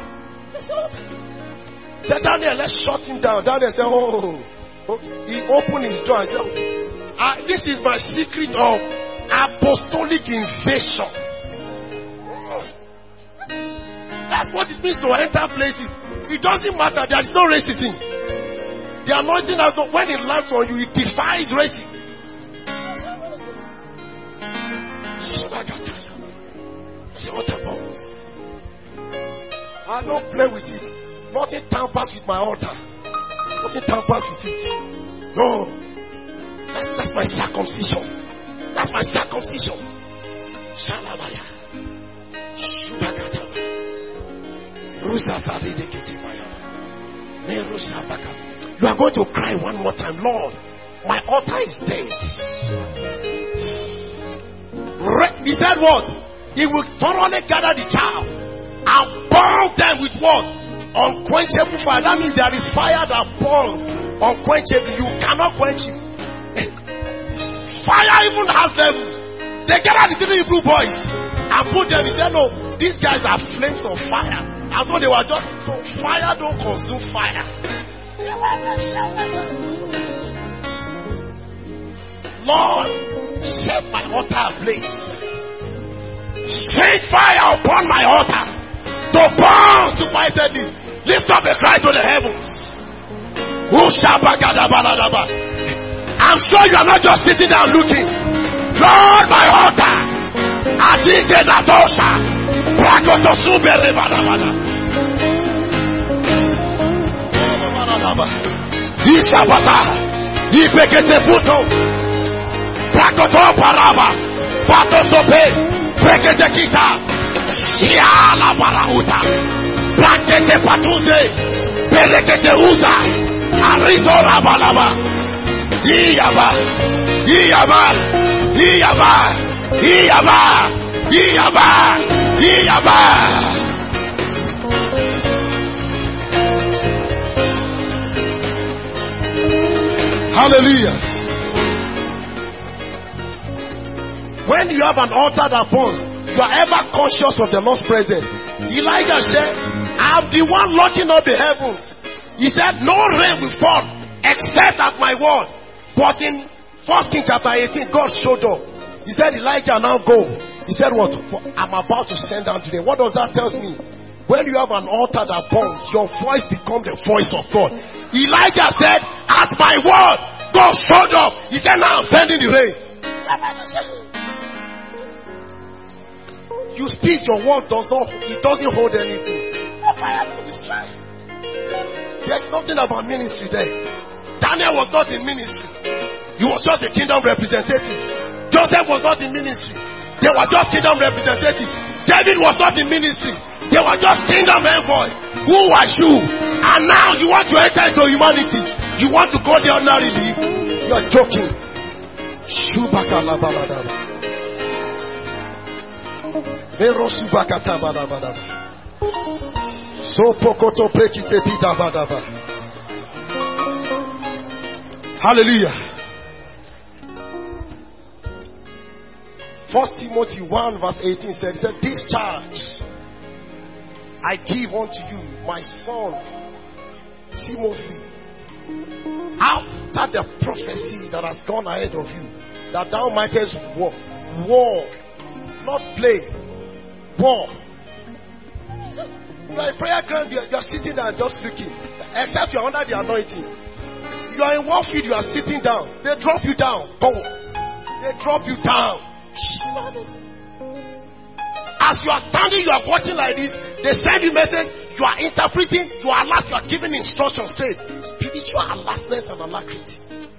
Say, Daniel, let's shut him down. Daniel said, oh, oh. He opened his door and said, ah, this is my secret of apostolic invasion. That's what it means to enter places. It doesn't matter. There is no racism. The anointing has no, when it lands on you, it defies racism. What about? I don't play with it. Nothing tampers with my altar. Nothing tampers with it. No. That's, that's my circumcision. That's my circumcision. Shalabaya. Shubakataba. Rusa Sadidekitimayama. You are going to cry one more time, Lord. My altar is dead. He said what? He will thoroughly gather the child and burn them with what? Unquenchable fire. That means there is fire that burns unquenchable. You cannot quench it. Fire even has levels. They gather the three Hebrew boys and put them in there. No, these guys are flames of fire. And so they were just, so fire don't consume fire. Lord, set my altar ablaze. Straight fire upon my altar to burn supernaturally. Lift up a cry to the heavens. I'm sure you are not just sitting down looking. Lord, my altar. Adike Natosha. Brakoto Subere Badabada. Isabata. Ipekete Puto. Brakoto Paraba. Pato Sope. Brekete kita, siala barauta, brakete patute, berekete uza, arito rabalaba, iyaba, iyaba, iyaba, iyaba, iyaba, iyaba. Hallelujah. When you have an altar that burns, you are ever conscious of the Lord's presence. Elijah said, I am the one locking up the heavens. He said, no rain will fall except at my word. But in First Kings chapter eighteen, God showed up. He said, Elijah, now go. He said, what? I'm about to send down today. What does that tell me? When you have an altar that burns, your voice becomes the voice of God. Elijah said, at my word, God showed up. He said, now I'm sending the rain. You speak, your word does not, it doesn't hold anything. No fire, no destroy. There's nothing about ministry there. Daniel was not in ministry. He was just a kingdom representative. Joseph was not in ministry. They were just kingdom representative. David was not in ministry. They were just kingdom envoy. Who was you? And now you want to enter into humanity. You want to go there ordinarily. You are joking. Hallelujah. First Timothy one verse eighteen said, said, this charge I give unto you, my son Timothy, after the prophecy that has gone ahead of you, that thou mightest war, war, not play, war. You are in prayer ground, you are, you are sitting there and just looking. Except you are under the anointing. You are in warfield, you are sitting down. They drop you down. Go. They drop you down. As you are standing, you are watching like this. They send you message. You are interpreting. You are alert. You are giving instructions straight. Spiritual alertness and alacrity.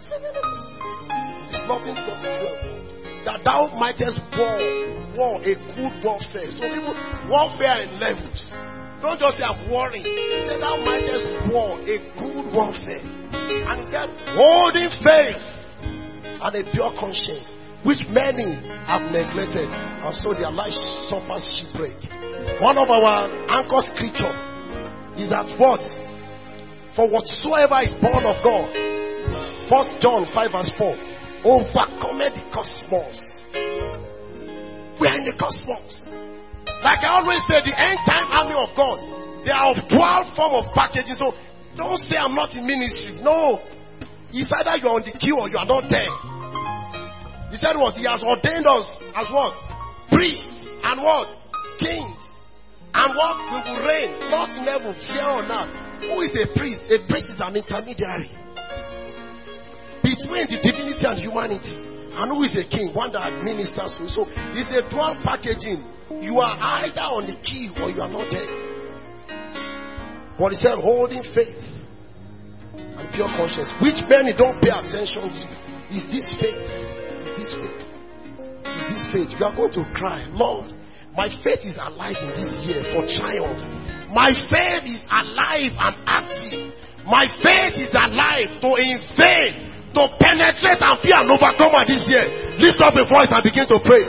It's nothing but that thou mightest war, war a good warfare. So people warfare in levels. Don't just say I'm warring. Say thou mightest war a good warfare. And he said, holding faith and a pure conscience, which many have neglected, and so their life suffers shipwreck. One of our anchor scripture is that what? For whatsoever is born of God, First John five verse four, overcometh the cosmos. We are in the cosmos. Like I always say, the end time army of God, they are of dual form of packaging. So don't say I'm not in ministry. No. It's either you're on the queue or you are not there. He said what? He has ordained us as what? Priests and what? Kings. And what? We will reign. Not in heaven, here or not. Who is a priest? A priest is an intermediary between the divinity and humanity. And who is a king? One that administers to. So it's a dual packaging. You are either on the queue or you are not there. But he said holding faith and pure conscience, which many don't pay attention to. Is this faith? Is this faith? Is this faith? You are going to cry, Lord, my faith is alive in this year for triumph. My faith is alive and active. My faith is alive to invade, to penetrate and be an overcomer this year. Lift up a voice and begin to pray.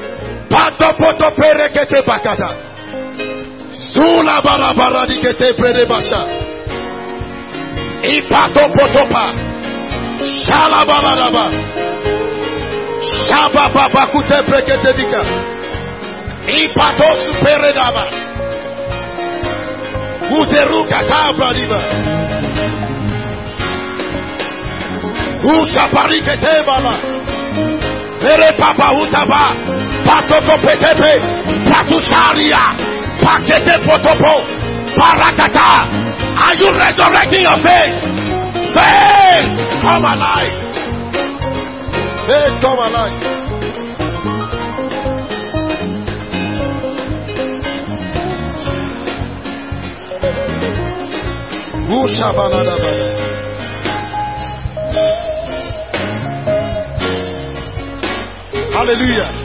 Zula bara bara dikete prede basha. Ipato potopa. Shala bara bara. Shaba baba kute prekete dika. Ipato supere daba. Uzeruka tabra diba. Usa parikete bala. Ere papa utaba. Pato petepe. Patusaria. Pakete potopo, parakata. Are you resurrecting your faith? Faith, come alive. Faith, come alive. Hallelujah.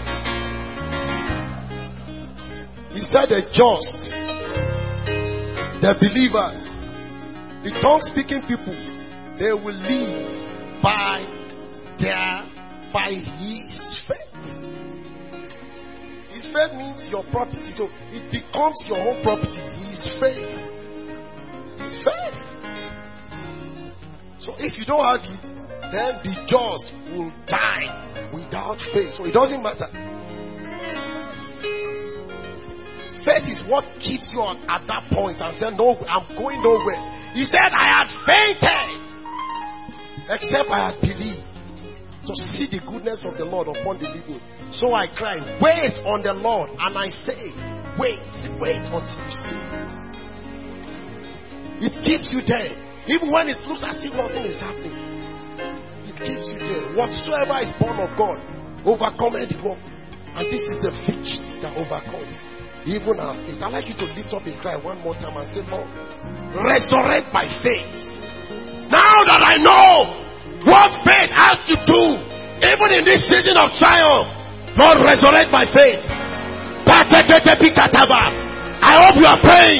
He said the just, the believers, the tongue-speaking people, they will live by their, by his faith. His faith means your property, so it becomes your own property. His faith. His faith. So if you don't have it, then the just will die without faith. So it doesn't matter. Faith is what keeps you on at that point and say, no, I'm going nowhere. He said, I had fainted except I had believed to see the goodness of the Lord upon the living. So I cried, wait on the Lord. And I say, wait, wait until you see it. It keeps you there. Even when it looks as if nothing is happening. It keeps you there. Whatsoever is born of God, overcometh the world. And this is the victory that overcomes. Even our faith. I'd like you to lift up a cry one more time and say, Lord, resurrect my faith. Now that I know what faith has to do, even in this season of trial, Lord, resurrect my faith. I hope you are praying.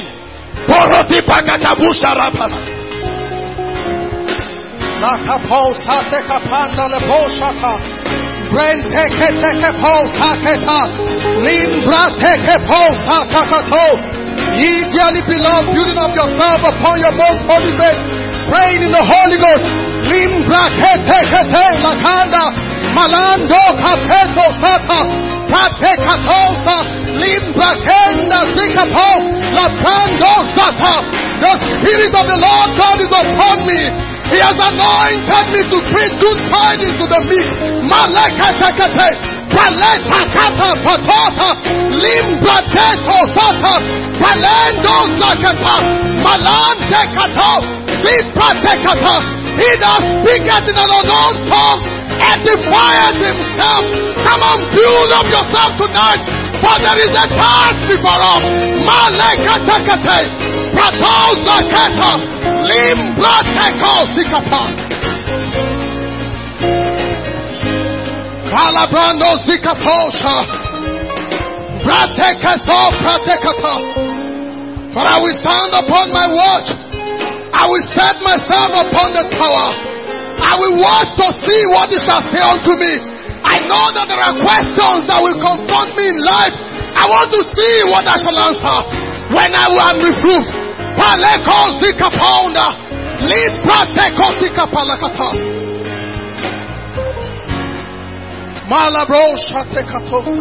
Ye dearly beloved, building up yourself upon your most holy faith, praying in the Holy Ghost. Limbra kete kete lakanda malando kapeto sata tate katosa limbra kenda zikapo lapando sata. The Spirit of the Lord God is upon me. He has anointed me to preach good tidings to the meek. Maleka kete paleta kata patota limbra teto sata palendo zakata malante kato zipra tekata. He that speaketh in an unknown tongue edifieth himself. Come on, build up yourself tonight, for there is a task before us. Malekatekate, Pratozaketa, Limbrateko Zikapa, Calabrando Zikatosha, Bratekaso Pratekata. For I will stand upon my watch. I will set myself upon the tower. I will watch to see what it shall say unto me. I know that there are questions that will confront me in life. I want to see what I shall answer when I am reproved. Paleko zika paunda, libra teko zika palakata. Malabro shate katosa.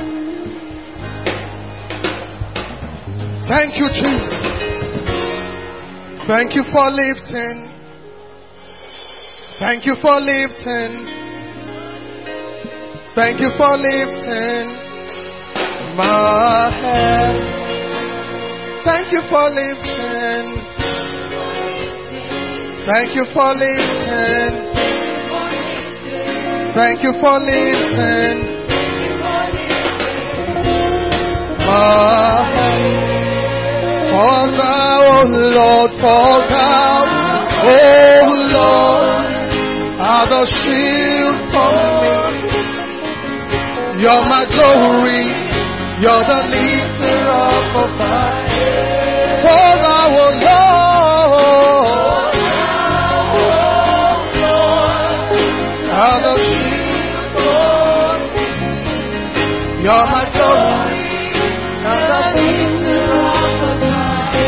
Thank you, Jesus. Thank you for lifting. Thank you for lifting. Thank you for lifting my head. Thank you for lifting. Thank you for lifting. Thank you for lifting my head. For thou, O Lord, for thou, O Lord, are the shield for me. You're my glory, you're the lifter of my head. For thou, O Lord, are the shield for me. You're my glory, you're the lifter of my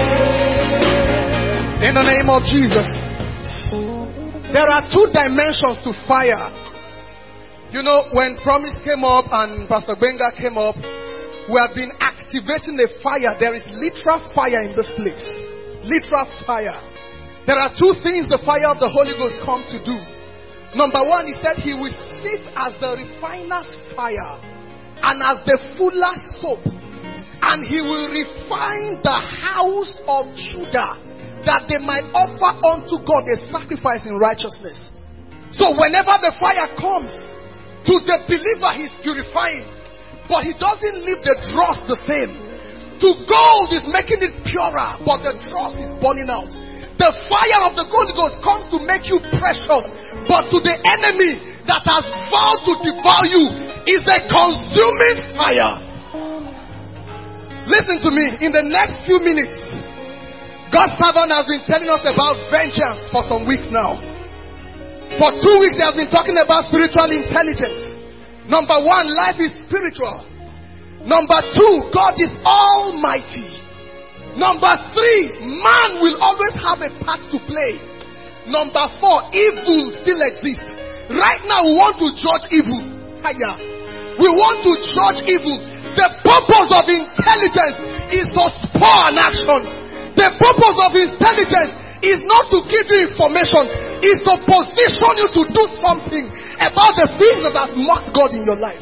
head. In the name of Jesus. There are two dimensions to fire. You know, when Promise came up and Pastor Benga came up, we have been activating the fire. There is literal fire in this place. Literal fire. There are two things the fire of the Holy Ghost come to do. Number one, he said he will sit as the refiner's fire and as the fuller's soap. And he will refine the house of Judah, that they might offer unto God a sacrifice in righteousness. So whenever the fire comes, to the believer he's purifying, but he doesn't leave the dross the same. To gold is making it purer, but the dross is burning out. The fire of the Holy Ghost comes to make you precious, but to the enemy that has vowed to devour you is a consuming fire. Listen to me, in the next few minutes, God's servant has been telling us about vengeance for some weeks now. For two weeks he has been talking about spiritual intelligence. Number one, life is spiritual. Number two, God is almighty. Number three, man will always have a part to play. Number four, evil still exists. Right now we want to judge evil. Hiya. We want to judge evil. The purpose of intelligence is to spur an action. The purpose of intelligence is not to give you information, it's to position you to do something about the things that has mocked God in your life.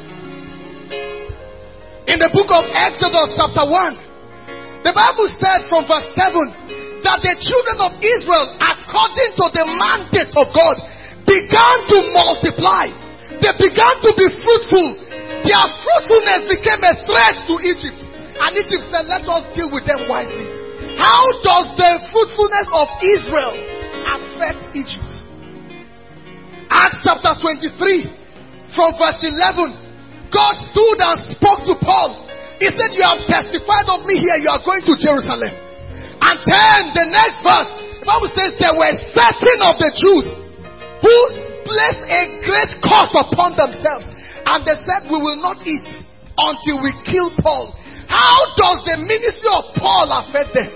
In the book of Exodus chapter one, the Bible said from verse seven that the children of Israel, according to the mandate of God, began to multiply. They began to be fruitful. Their fruitfulness became a threat to Egypt. And Egypt said, let us deal with them wisely. How does the fruitfulness of Israel affect Egypt? Acts chapter twenty-three, from verse eleven, God stood and spoke to Paul. He said, you have testified of me here, you are going to Jerusalem. And then the next verse, the Bible says there were certain of the Jews who placed a great curse upon themselves. And they said, we will not eat until we kill Paul. How does the ministry of Paul affect them?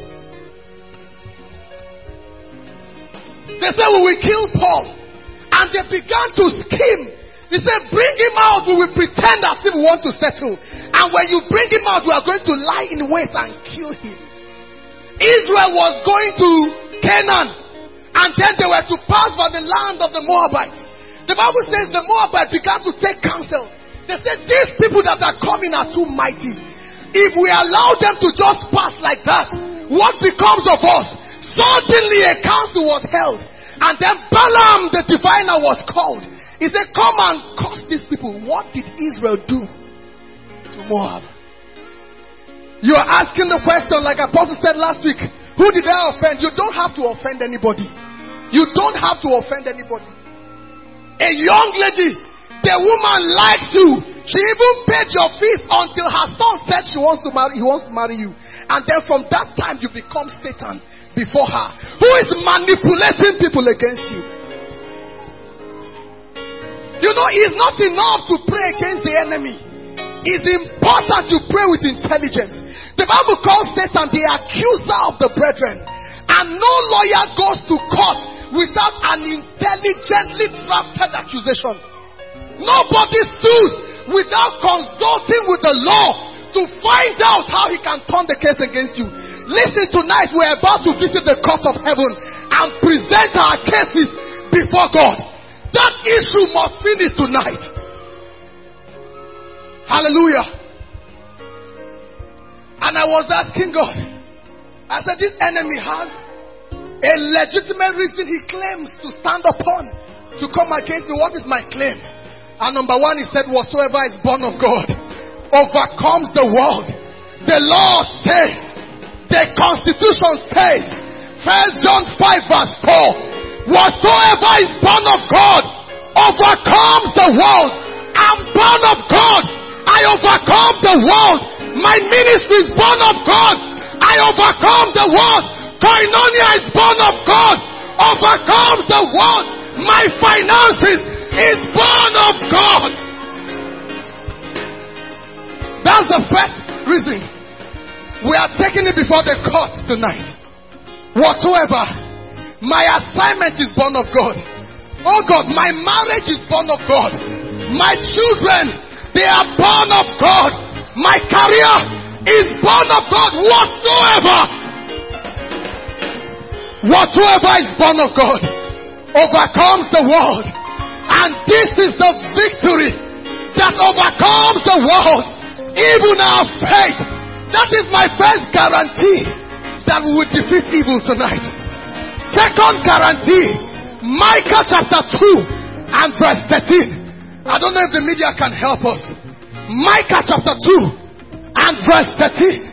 They said, we will kill Paul. And they began to scheme. He said, bring him out, we will pretend as if we want to settle. And when you bring him out, we are going to lie in wait and kill him. Israel was going to Canaan, and then they were to pass by the land of the Moabites. The Bible says the Moabites began to take counsel. They said, these people that are coming are too mighty. If we allow them to just pass like that, what becomes of us? Suddenly a council was held, and then Balaam the diviner was called. He said, come and curse these people. What did Israel do to Moab? You are asking the question like Apostle said last week. Who did I offend? You don't have to offend anybody. You don't have to offend anybody. A young lady, the woman likes you. She even paid your fees until her son said she wants to marry, he wants to marry you. And then from that time you become Satan before her, who is manipulating people against you. You know, it's not enough to pray against the enemy. It's important to pray with intelligence. The Bible calls Satan the accuser of the brethren. And no lawyer goes to court without an intelligently drafted accusation. Nobody sues without consulting with the law to find out how he can turn the case against you. Listen, tonight we're about to visit the court of heaven and present our cases before God. That issue must finish tonight. Hallelujah. And I was asking God, I said, this enemy has a legitimate reason he claims to stand upon to come against me. What is my claim? And number one, he said, whatsoever is born of God overcomes the world. The law says, the Constitution says, First John five verse four, whatsoever is born of God overcomes the world. I'm born of God. I overcome the world. My ministry is born of God. I overcome the world. Koinonia is born of God. Overcomes the world. My finances is born of God. That's the first reason. We are taking it before the court tonight. Whatsoever. My assignment is born of God. Oh God, my marriage is born of God. My children, they are born of God. My career is born of God. Whatsoever. Whatsoever is born of God overcomes the world. And this is the victory that overcomes the world. Even our faith. That is my first guarantee that we will defeat evil tonight. Second guarantee, Micah chapter two and verse thirteen. I don't know if the media can help us. Micah chapter two and verse thirteen.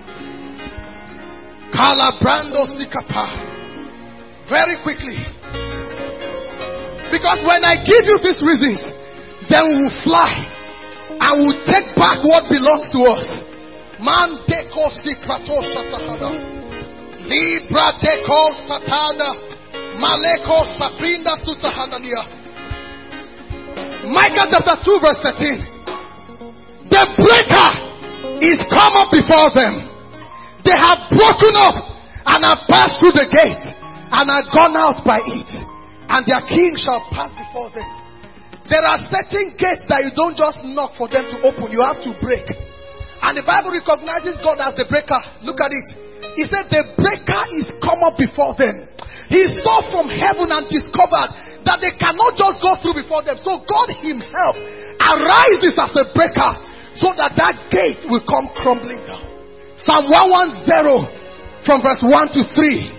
Kalabrando sikapa. Very quickly. Because when I give you these reasons, then we will fly and we will take back what belongs to us. Man deko sikrato satahada. Libra deko satada. Maleko saprinda sutahadalia. Micah chapter two verse thirteen. The breaker is come up before them. They have broken up and have passed through the gate and are gone out by it. And their king shall pass before them. There are certain gates that you don't just knock for them to open. You have to break. And the Bible recognizes God as the breaker. Look at it. He said the breaker is come up before them. He saw from heaven and discovered that they cannot just go through before them. So God himself arises as a breaker so that that gate will come crumbling down. Psalm one ten from verse one to three.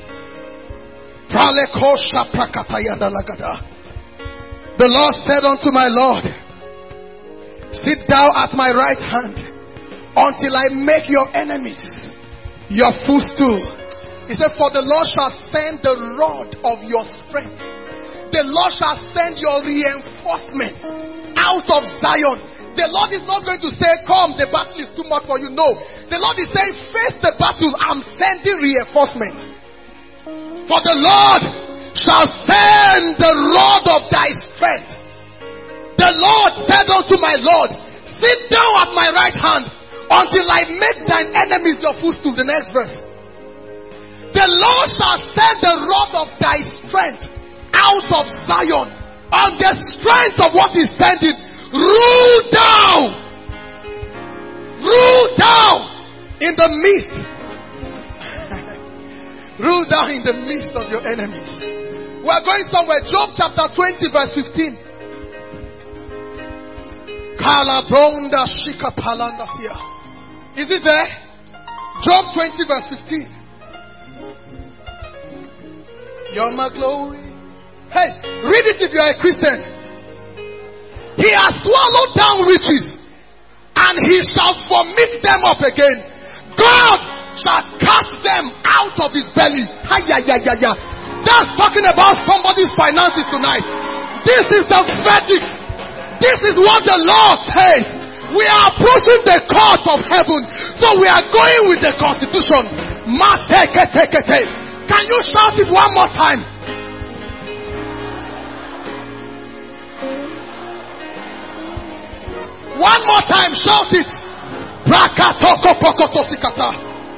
The Lord said unto my Lord, sit thou at my right hand until I make your enemies your footstool. He said, for the Lord shall send the rod of your strength. The Lord shall send your reinforcement out of Zion. The Lord is not going to say, come, the battle is too much for you. No. The Lord is saying, face the battle. I'm sending reinforcement. For the Lord shall send the rod of thy strength. The Lord said unto my Lord, sit down at my right hand until I make thine enemies your footstool. The next verse. The Lord shall send the rod of thy strength out of Zion. On the strength of what he's sending, rule down. Rule down in the midst. Rule down in the midst of your enemies. We are going somewhere. Job chapter twenty verse fifteen. Kalabronda shika palandasia. Is it there? Job twenty verse fifteen. You're my glory. Hey, read it if you are a Christian. He has swallowed down riches, and he shall vomit them up again. God shall cast them out of his belly. Hi, yeah, yeah, yeah, yeah. That's talking about somebody's finances tonight. This is the verdict. This is what the Lord says. We are approaching the court of heaven, so we are going with the constitution. Can you shout it one more time? One more time, shout it. Brakatoko pokotosikata.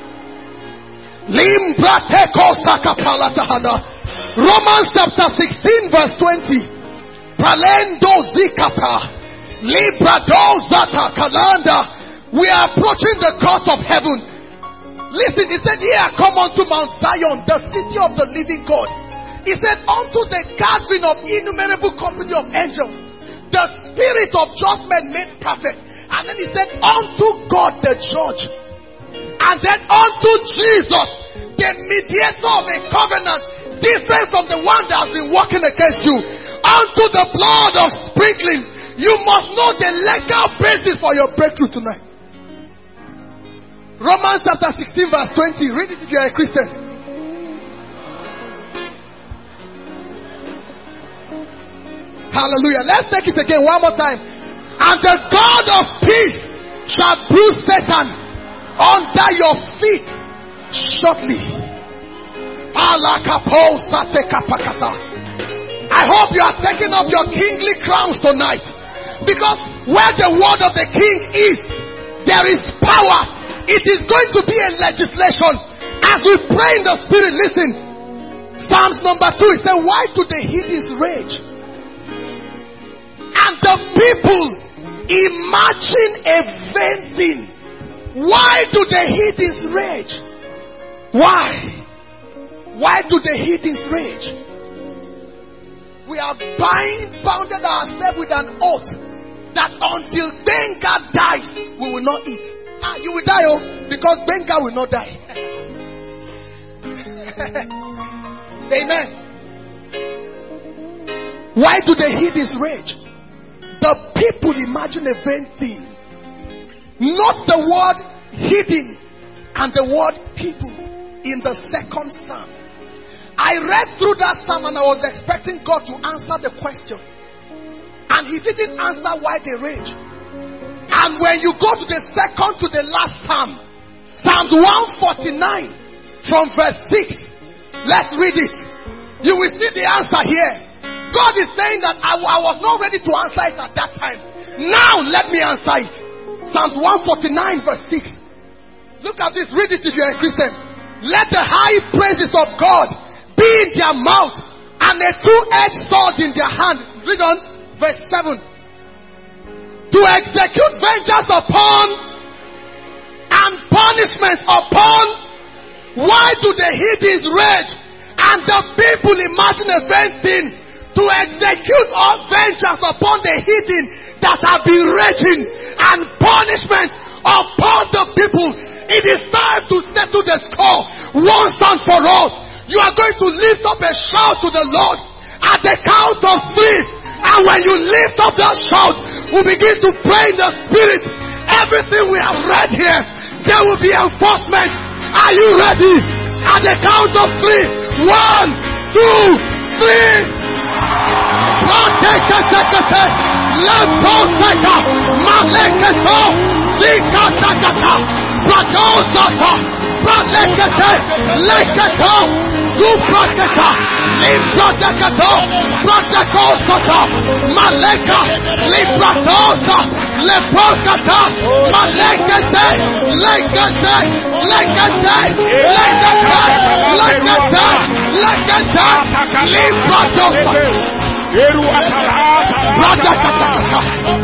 Limbrateko sakapalatahana. Romans chapter sixteen verse twenty. Pralendo zikapa. Librado zata kalanda. We are approaching the court of heaven. Listen, he said, here come unto Mount Zion, the city of the living God. He said, unto the gathering of innumerable company of angels, the spirit of just men made perfect. And then he said, unto God the judge. And then unto Jesus, the mediator of a covenant, different from the one that has been working against you. Unto the blood of sprinkling. You must know the legal basis for your breakthrough tonight. Romans chapter sixteen verse twenty. Read it if you are a Christian. Hallelujah. Let's take it again one more time. And the God of peace shall bruise Satan under your feet shortly. I hope you are taking up your kingly crowns tonight. Because where the word of the king is, there is power. It is going to be a legislation. As we pray in the spirit, listen. Psalms number two, it said, why do the heathens rage? And the people imagine a vain thing. Why do the heathens rage? Why? Why do the heathens rage? We are bind, bounded ourselves with an oath that until Benga dies, we will not eat. Ah, you will die, oh, because Benga will not die. Amen. Why do the heathens rage? The people imagine a vain thing. Not the word hidden and the word people in the second psalm. I read through that psalm and I was expecting God to answer the question. And he didn't answer why they rage. And when you go to the second to the last psalm, Psalms one forty-nine from verse six, let's read it. You will see the answer here. God is saying that I, I was not ready to answer it at that time. Now let me answer it. Psalms one forty-nine verse six. Look at this. Read it if you are a Christian. Let the high praises of God be in their mouth and a two-edged sword in their hand. Read on verse seven. To execute vengeance upon and punishment upon. Why do the heathens rage and the people imagine a vain thing? To execute all vengeance upon the heathen that have been raging and punishment upon the people. It is time to settle the score once and for all. You are going to lift up a shout to the Lord at the count of three. And when you lift up that shout, we begin to pray in the spirit. Everything we have read here, there will be enforcement. Are you ready? At the count of three. One, two, three. Pratekete, Leposeka, Maleketo, Zikatakata, Pradosata, Pradekete, Leketo, Supraketa, Limpradekato, Pradekosata, Maleka, Lipratosa, Lepokata, Malekete, Lekete, Lekete, Lekete, Lekete, Lekete, Lipratosa. Radakatakata.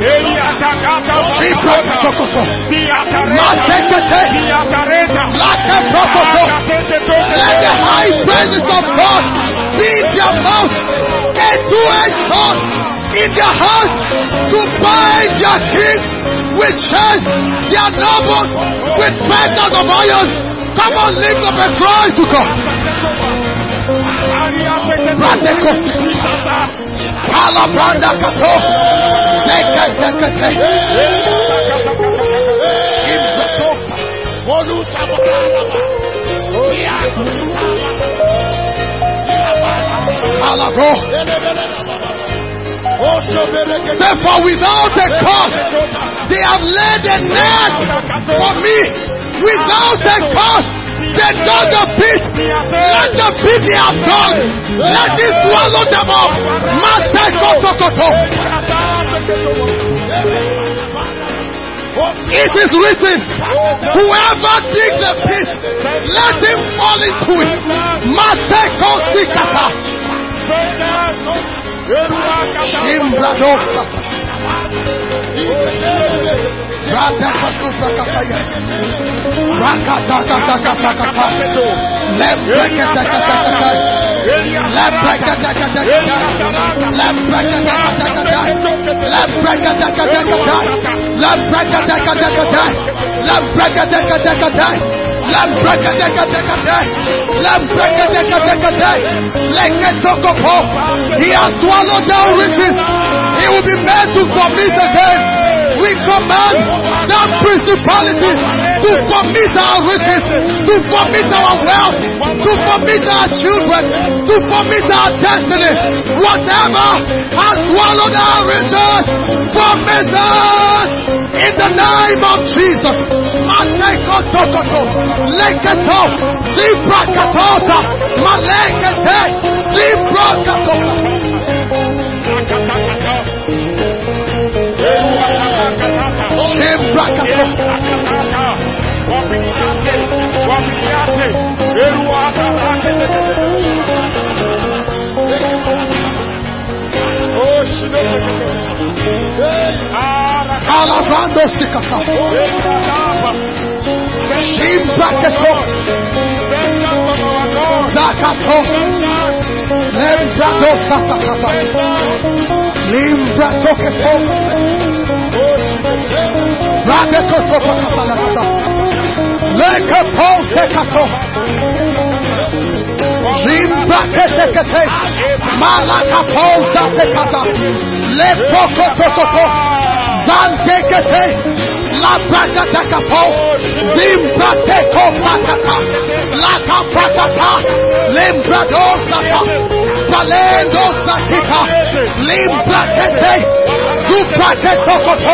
Shiprotokoto. Matekete. Lakeprokoto. Let the high praises of God be in your mouth, a two-edged sword in your hands, to bind your king with chains, their nobles with fetters of iron. Come on, lift up a cry to God. Radakatakata. Palabranda kato, sekete kete, imbrato, volusa bakalaba, palabro. Say, for without a cause, they have laid a net for me. Without a cause, they dug a pit. Let the pit they have dug, let it swallow them up. It is written, whoever digs a pit, let him fall into it. Mateko sikata. Shimbradoskata. Radakasuprakataya. Rakatakatakataka. Lembrekatakatakata. Lembrekatakatakata. Lembrekatakatakata. Lembrekatakatakata. Lembrekatakatakata. Lembrekatakatakata. Lembrekatakatakata. Lembrekatakatakata. Leketokopo. He has swallowed down riches. He will be made to vomit again. We command that principality to vomit our riches, to vomit our wealth, to vomit our children, to vomit our destiny. Whatever has swallowed our riches, vomit us in the name of Jesus. Mateko tokoto, leketo, zibrakatota, malekete, zibrakatota. Zakato, Lembrados Katakata, Limbratoketo, Radekosopakatalakata, Lekapostekato, Limbraketekete, Malakapostatekata, Leprokotokoto, Zantekete, Labrakatakapo, Zimbratekosakata, Lakaprakata, Limbradosaka, Palendosakita, Limbrakete, Supraketokoto.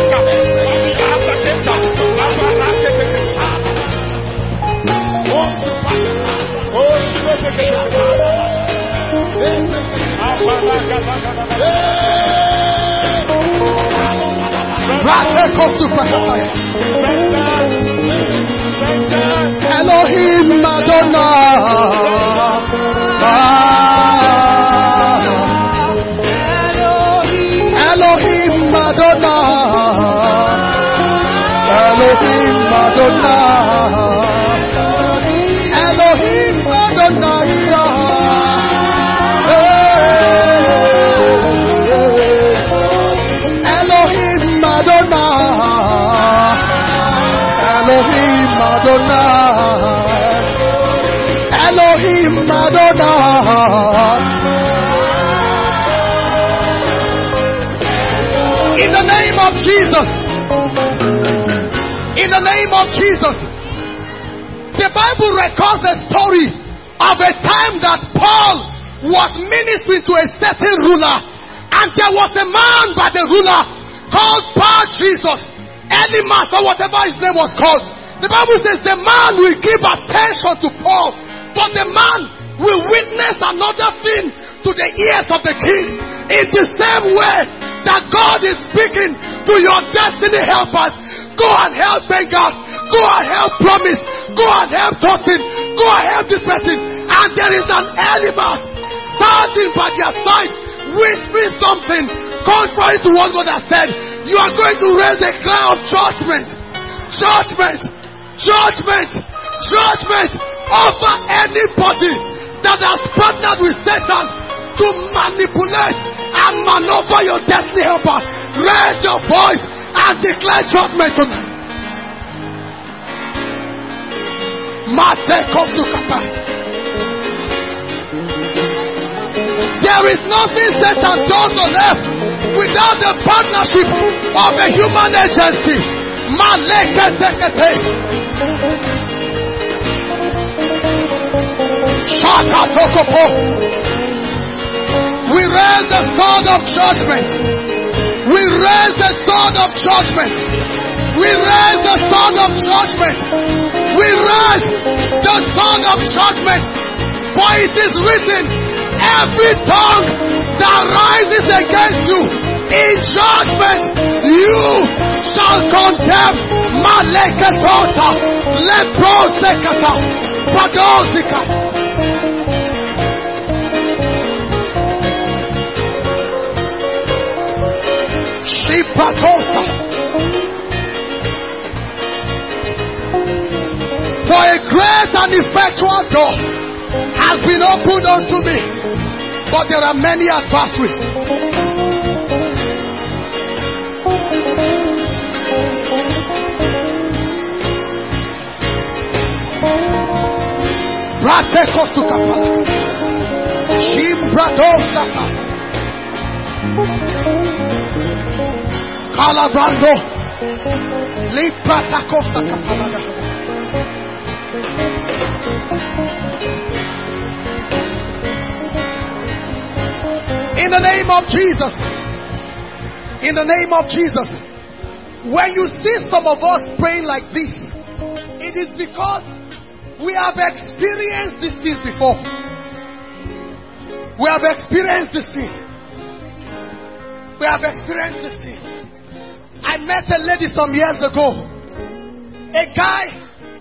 Elohim Madonna, Elohim Madonna, Elohim Madonna, Elohim Madonna, Elohim Madonna, Elohim Madonna, Elohim Madonna. In the name of Jesus. In the name of Jesus. The Bible records the story of a time that Paul was ministering to a certain ruler, and there was a man by the ruler called Bar Jesus, Elymas, or whatever his name was called. The Bible says the man will give attention to Paul, but the man will witness another thing to the ears of the king. In the same way that God is speaking to your destiny helpers, go and help Benga, go and help Promise, go and help Tosin, go and help this person. And there is an element standing by their side, whispering something contrary to what God has said. You are going to raise a cry of judgment, judgment, judgment, judgment over anybody that has partnered with Satan to manipulate and maneuver your destiny helper. Raise your voice and declare judgment tonight. There is nothing Satan does on earth without the partnership of a human agency. Shaka Tokopo. We raise the sword of judgment. We raise the sword of judgment. We raise the sword of judgment. We raise the sword of judgment. For it is written, every tongue that rises against you in judgment, you shall condemn. Malekatota, leprosekata, padosika. Shipratosa. For a great and effectual door has been opened unto me, but there are many adversaries. Bratekosukapalaka. Shimpratosaka. Calabrando, Lipratacosta Capalaga. In the name of Jesus, in the name of Jesus, when you see some of us praying like this, it is because we have experienced these things before. We have experienced this thing. We have experienced this thing. I met a lady some years ago. A guy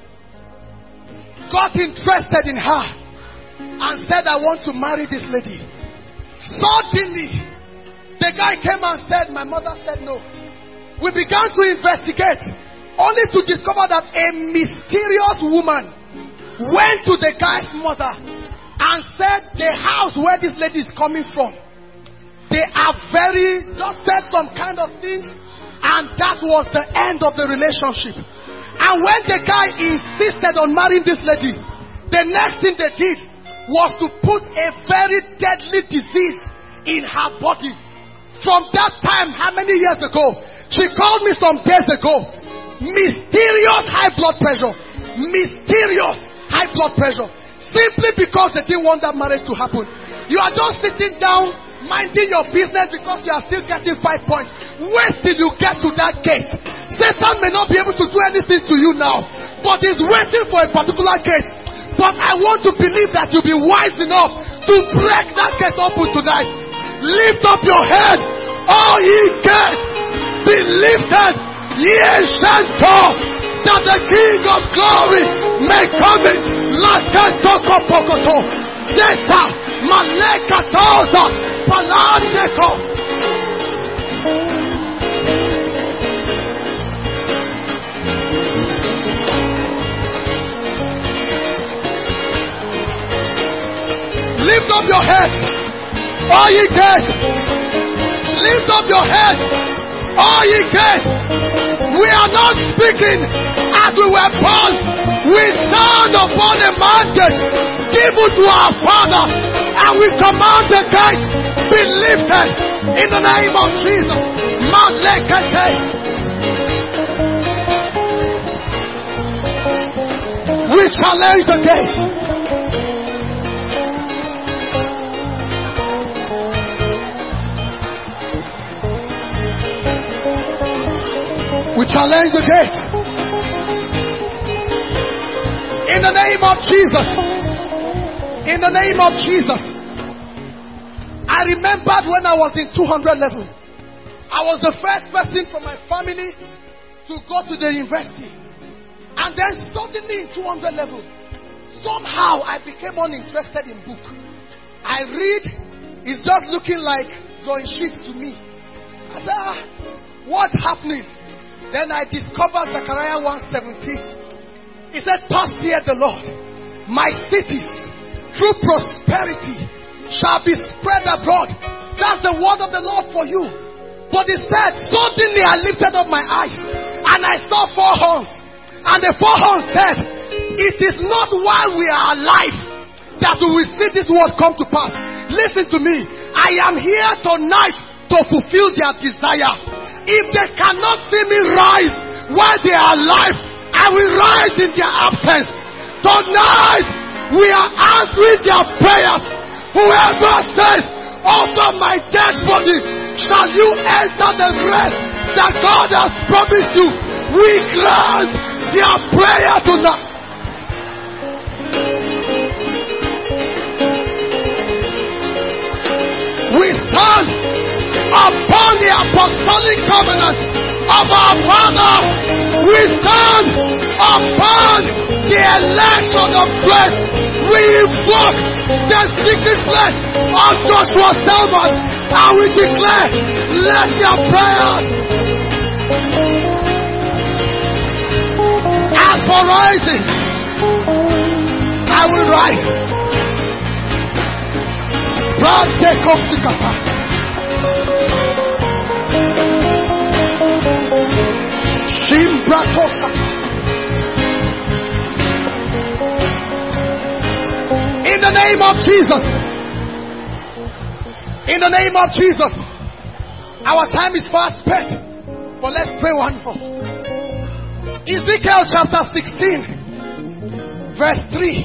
got interested in her and said, I want to marry this lady. Suddenly, the guy came and said, my mother said no. We began to investigate, only to discover that a mysterious woman went to the guy's mother and said, the house where this lady is coming from, they are very, just said some kind of things. And that was the end of the relationship. And when the guy insisted on marrying this lady, the next thing they did was to put a very deadly disease in her body. From that time, how many years ago? She called me some days ago. Mysterious high blood pressure. Mysterious high blood pressure. Simply because they didn't want that marriage to happen. You are just sitting down, minding your business because you are still getting five points. Wait till you get to that gate. Satan may not be able to do anything to you now, but he's waiting for a particular gate. But I want to believe that you'll be wise enough to break that gate open tonight. Lift up your head, all ye gates, be lifted, ye ancient door, that the King of glory may come in. Lakatoko pokoto, Zeta, Malekatoza, Palandeko. Lift up your head, all ye gates. Lift up your head, all ye gates. We are not speaking as we were born. We stand upon a mandate given to our Father, and we command the gates be lifted in the name of Jesus. Malekate. We challenge the gates. We challenge the gate. In the name of Jesus. In the name of Jesus. I remembered when I was in two hundred level. I was the first person from my family to go to the university. And then suddenly in two hundred level, somehow I became uninterested in book. I read, it's just looking like drawing sheets to me. I said, ah, what's happening? Then I discovered Zechariah one seventeen. He said, thus saith the Lord, my cities through prosperity shall be spread abroad. That's the word of the Lord for you. But he said, suddenly I lifted up my eyes and I saw four horns. And the four horns said, it is not while we are alive that we will see this word come to pass. Listen to me. I am here tonight to fulfill their desire. If they cannot see me rise while they are alive, I will rise in their absence. Tonight, we are answering their prayers. Whoever says, over my dead body, shall you enter the rest that God has promised you? We grant their prayer tonight. We stand upon the apostolic covenant of our Father. We stand upon the election of grace. We invoke the secret place of Joshua Selman, and we declare, let your prayers. As for rising, I will rise. Brante Kosikata. In the name of Jesus. In the name of Jesus. Our time is fast spent. But let's pray one more. Ezekiel chapter sixteen, verse three.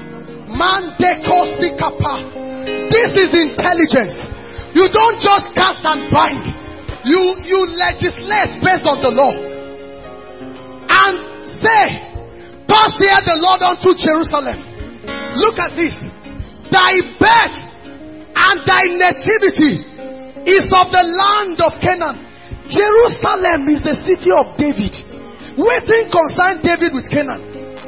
This is intelligence. You don't just cast and bind. You, you legislate based on the law. And say, thus saith the Lord unto Jerusalem. Look at this. Thy birth and thy nativity is of the land of Canaan. Jerusalem is the city of David. Waiting concern David with Canaan.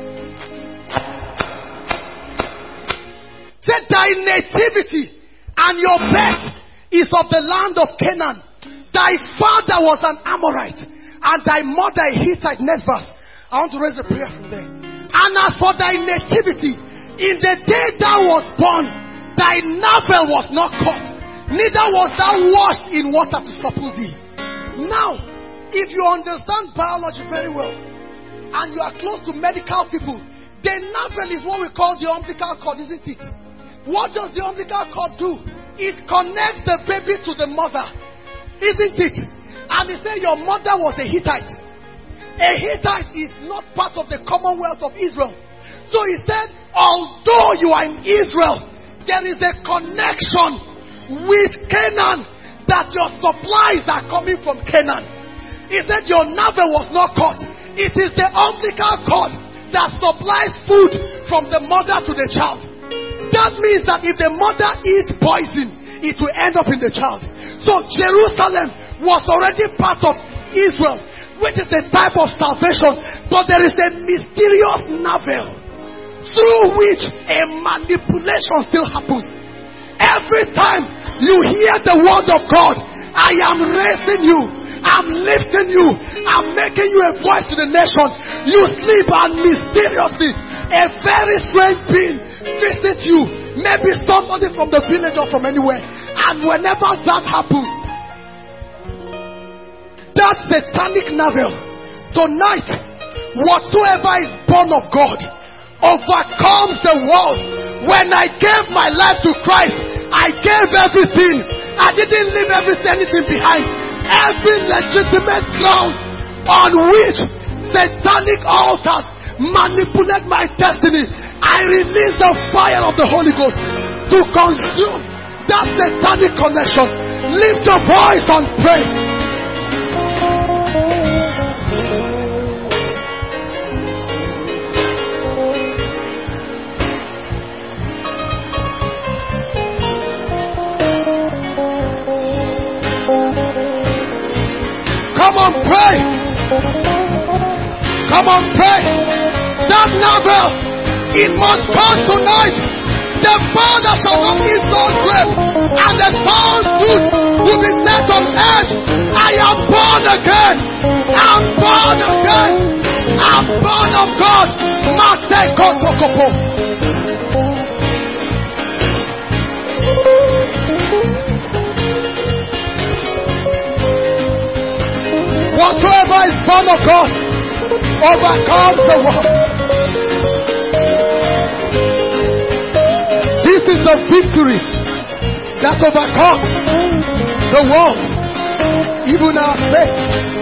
Say, thy nativity and your birth is of the land of Canaan. Thy father was an Amorite, and thy mother a Hittite. Next verse. I want to raise a prayer from there. And as for thy nativity, in the day thou was born, thy navel was not cut, neither was thou washed in water to supple thee. Now, if you understand biology very well, and you are close to medical people, the navel is what we call the umbilical cord, isn't it? What does the umbilical cord do? It connects the baby to the mother, isn't it? And he said your mother was a Hittite. A Hittite is not part of the Commonwealth of Israel. So he said, although you are in Israel, there is a connection with Canaan, that your supplies are coming from Canaan. He said your navel was not cut. It is the umbilical cord that supplies food from the mother to the child. That means that if the mother eats poison, it will end up in the child. So Jerusalem was already part of Israel, which is a type of salvation. But there is a mysterious navel through which a manipulation still happens. Every time you hear the word of God, I am raising you, I'm lifting you, I'm making you a voice to the nation. You sleep and mysteriously a very strange being visits you. Maybe somebody from the village or from anywhere. And whenever that happens, that satanic navel, tonight, whatsoever is born of God overcomes the world. When I gave my life to Christ, I gave everything. I didn't leave everything anything behind. Every legitimate ground on which satanic altars manipulate my destiny. I release the fire of the Holy Ghost to consume that satanic connection. Lift your voice and pray. Come on, pray. Come on, pray. That navel, it must come tonight. The father shall not be so great, and the soul's tooth will be set on edge. I am born again. I'm born again. I'm born of God. Mate kotokopo. Whatsoever is born of God overcomes the world. This is the victory that overcomes the world, even our faith.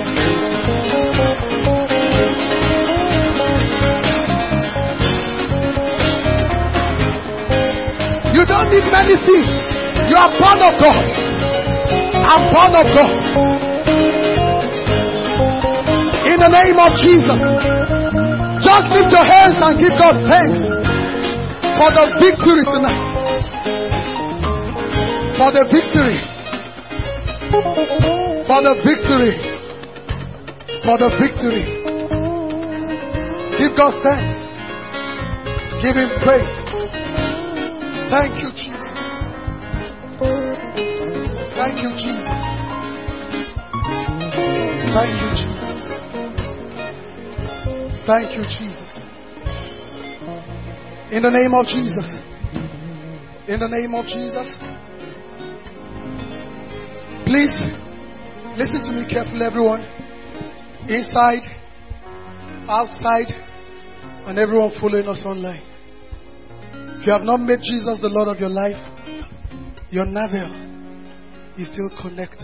You don't need many things. You are born of God. I'm born of God. In the name of Jesus, just lift your hands and give God thanks for the victory tonight. For the victory. For the victory. For the victory. Give God thanks. Give Him praise. Thank you, Jesus. Thank you, Jesus. Thank you, Jesus. Thank you, Jesus. In the name of Jesus. In the name of Jesus. Please, listen to me carefully, everyone. Inside, outside, and everyone following us online. If you have not made Jesus the Lord of your life, your navel is still connected.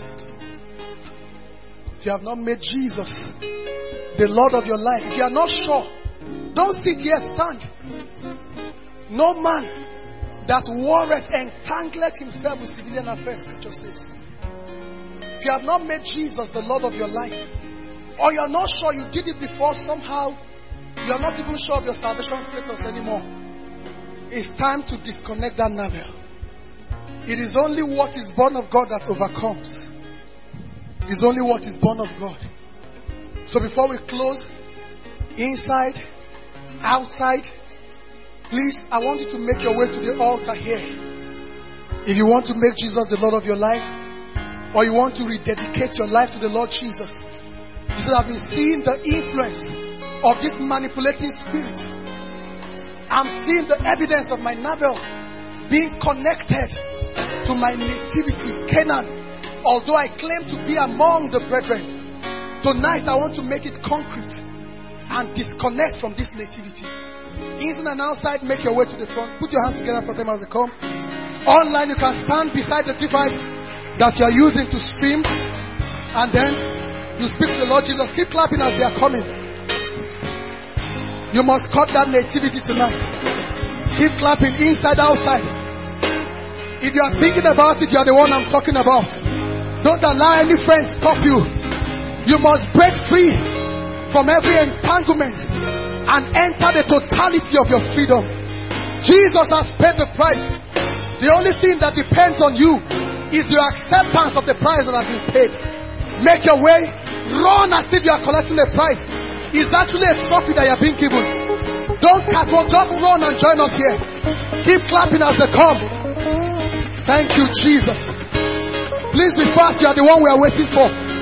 If you have not made Jesus the Lord of your life, if you are not sure, don't sit here, stand. No man that warreth entangled himself with civilian affairs, scripture says. If you have not made Jesus the Lord of your life, or you are not sure you did it before somehow, you are not even sure of your salvation status anymore, it's time to disconnect that navel. It is only what is born of God that overcomes. It's only what is born of God. So before we close, inside, outside, please, I want you to make your way to the altar here. If you want to make Jesus the Lord of your life, or you want to rededicate your life to the Lord Jesus, you said, I've been seeing the influence of this manipulating spirit. I'm seeing the evidence of my navel being connected to my nativity, Canaan. Although I claim to be among the brethren, tonight I want to make it concrete and disconnect from this nativity. Inside and outside, make your way to the front. Put your hands together for them as they come. Online, you can stand beside the device that you are using to stream, and then you speak to the Lord Jesus. Keep clapping as they are coming. You must cut that nativity tonight. Keep clapping inside, outside. If you are thinking about it, you are the one I'm talking about. Don't allow any friend stop you. You must break free from every entanglement and enter the totality of your freedom. Jesus has paid the price. The only thing that depends on you is your acceptance of the price that has been paid. Make your way. Run as if you are collecting a prize. It's actually a trophy that you are being given. Don't catch one. Just run and join us here. Keep clapping as they come. Thank you, Jesus. Please be fast. You are the one we are waiting for.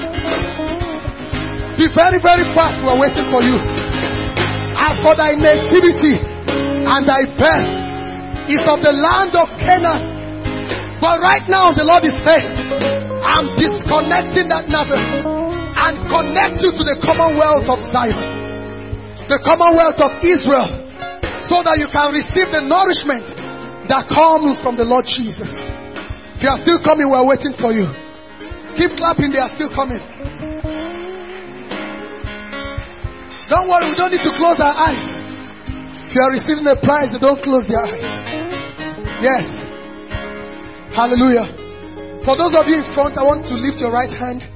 Be very, very fast. We are waiting for you. As for thy nativity and thy birth is of the land of Canaan. But right now the Lord is saying, I'm disconnecting that navel and connect you to the commonwealth of Zion, the commonwealth of Israel, so that you can receive the nourishment that comes from the Lord Jesus. If you are still coming, we are waiting for you. Keep clapping, they are still coming. Don't worry, we don't need to close our eyes. you are receiving a prize, don't close your eyes. Yes. Hallelujah. For those of you in front, I want to lift your right hand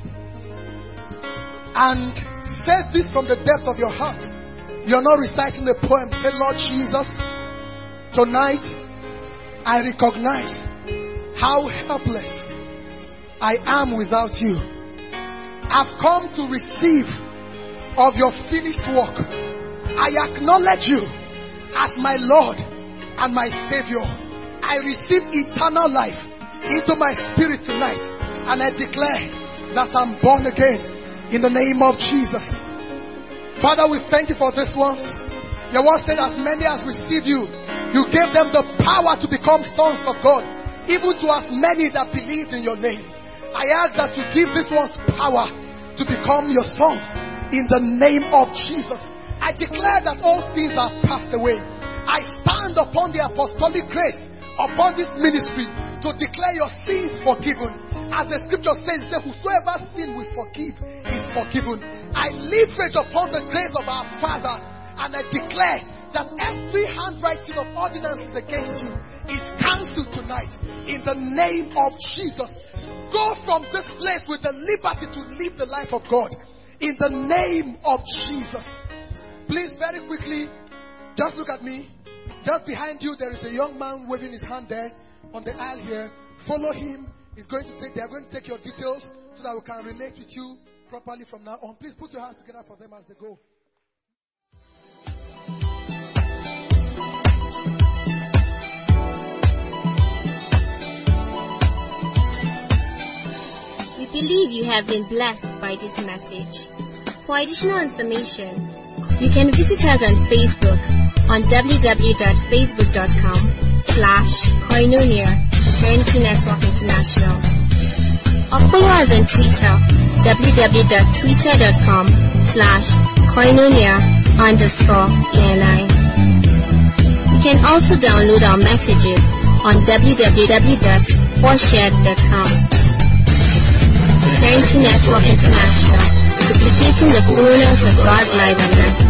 and say this from the depth of your heart. You're not reciting the poem. Say, Lord Jesus, tonight I recognize how helpless I am without you. I've come to receive of your finished work. I acknowledge you as my Lord and my Savior. I receive eternal life into my spirit tonight, and I declare that I'm born again in the name of Jesus. Father, we thank you for this ones. Your word said, as many as receive you, you gave them the power to become sons of God, even to as many that believed in your name. I ask that you give these ones power to become your sons in the name of Jesus. I declare that all things are passed away. I stand upon the apostolic grace upon this ministry to declare your sins forgiven. As the scripture says, say, whosoever sin we forgive is forgiven. I leverage upon the grace of our Father, and I declare that every handwriting of ordinances against you is cancelled tonight in the name of Jesus. Go from this place with the liberty to live the life of God in the name of Jesus. Please, very quickly, just look at me. Just behind you, there is a young man waving his hand there on the aisle here. Follow him. He's going to take, they are going to take your details so that we can relate with you properly from now on. Please put your hands together for them as they go. We believe you have been blessed by this message. For additional information, you can visit us on Facebook on w w w dot facebook dot com slash Koinonia Eternity Network International, or follow us on Twitter, w w w dot twitter dot com slash Koinonia underscore E N I. You can also download our messages on w w w dot foreshared dot com. Eternity Network International, duplicating the fullness of God's life on earth.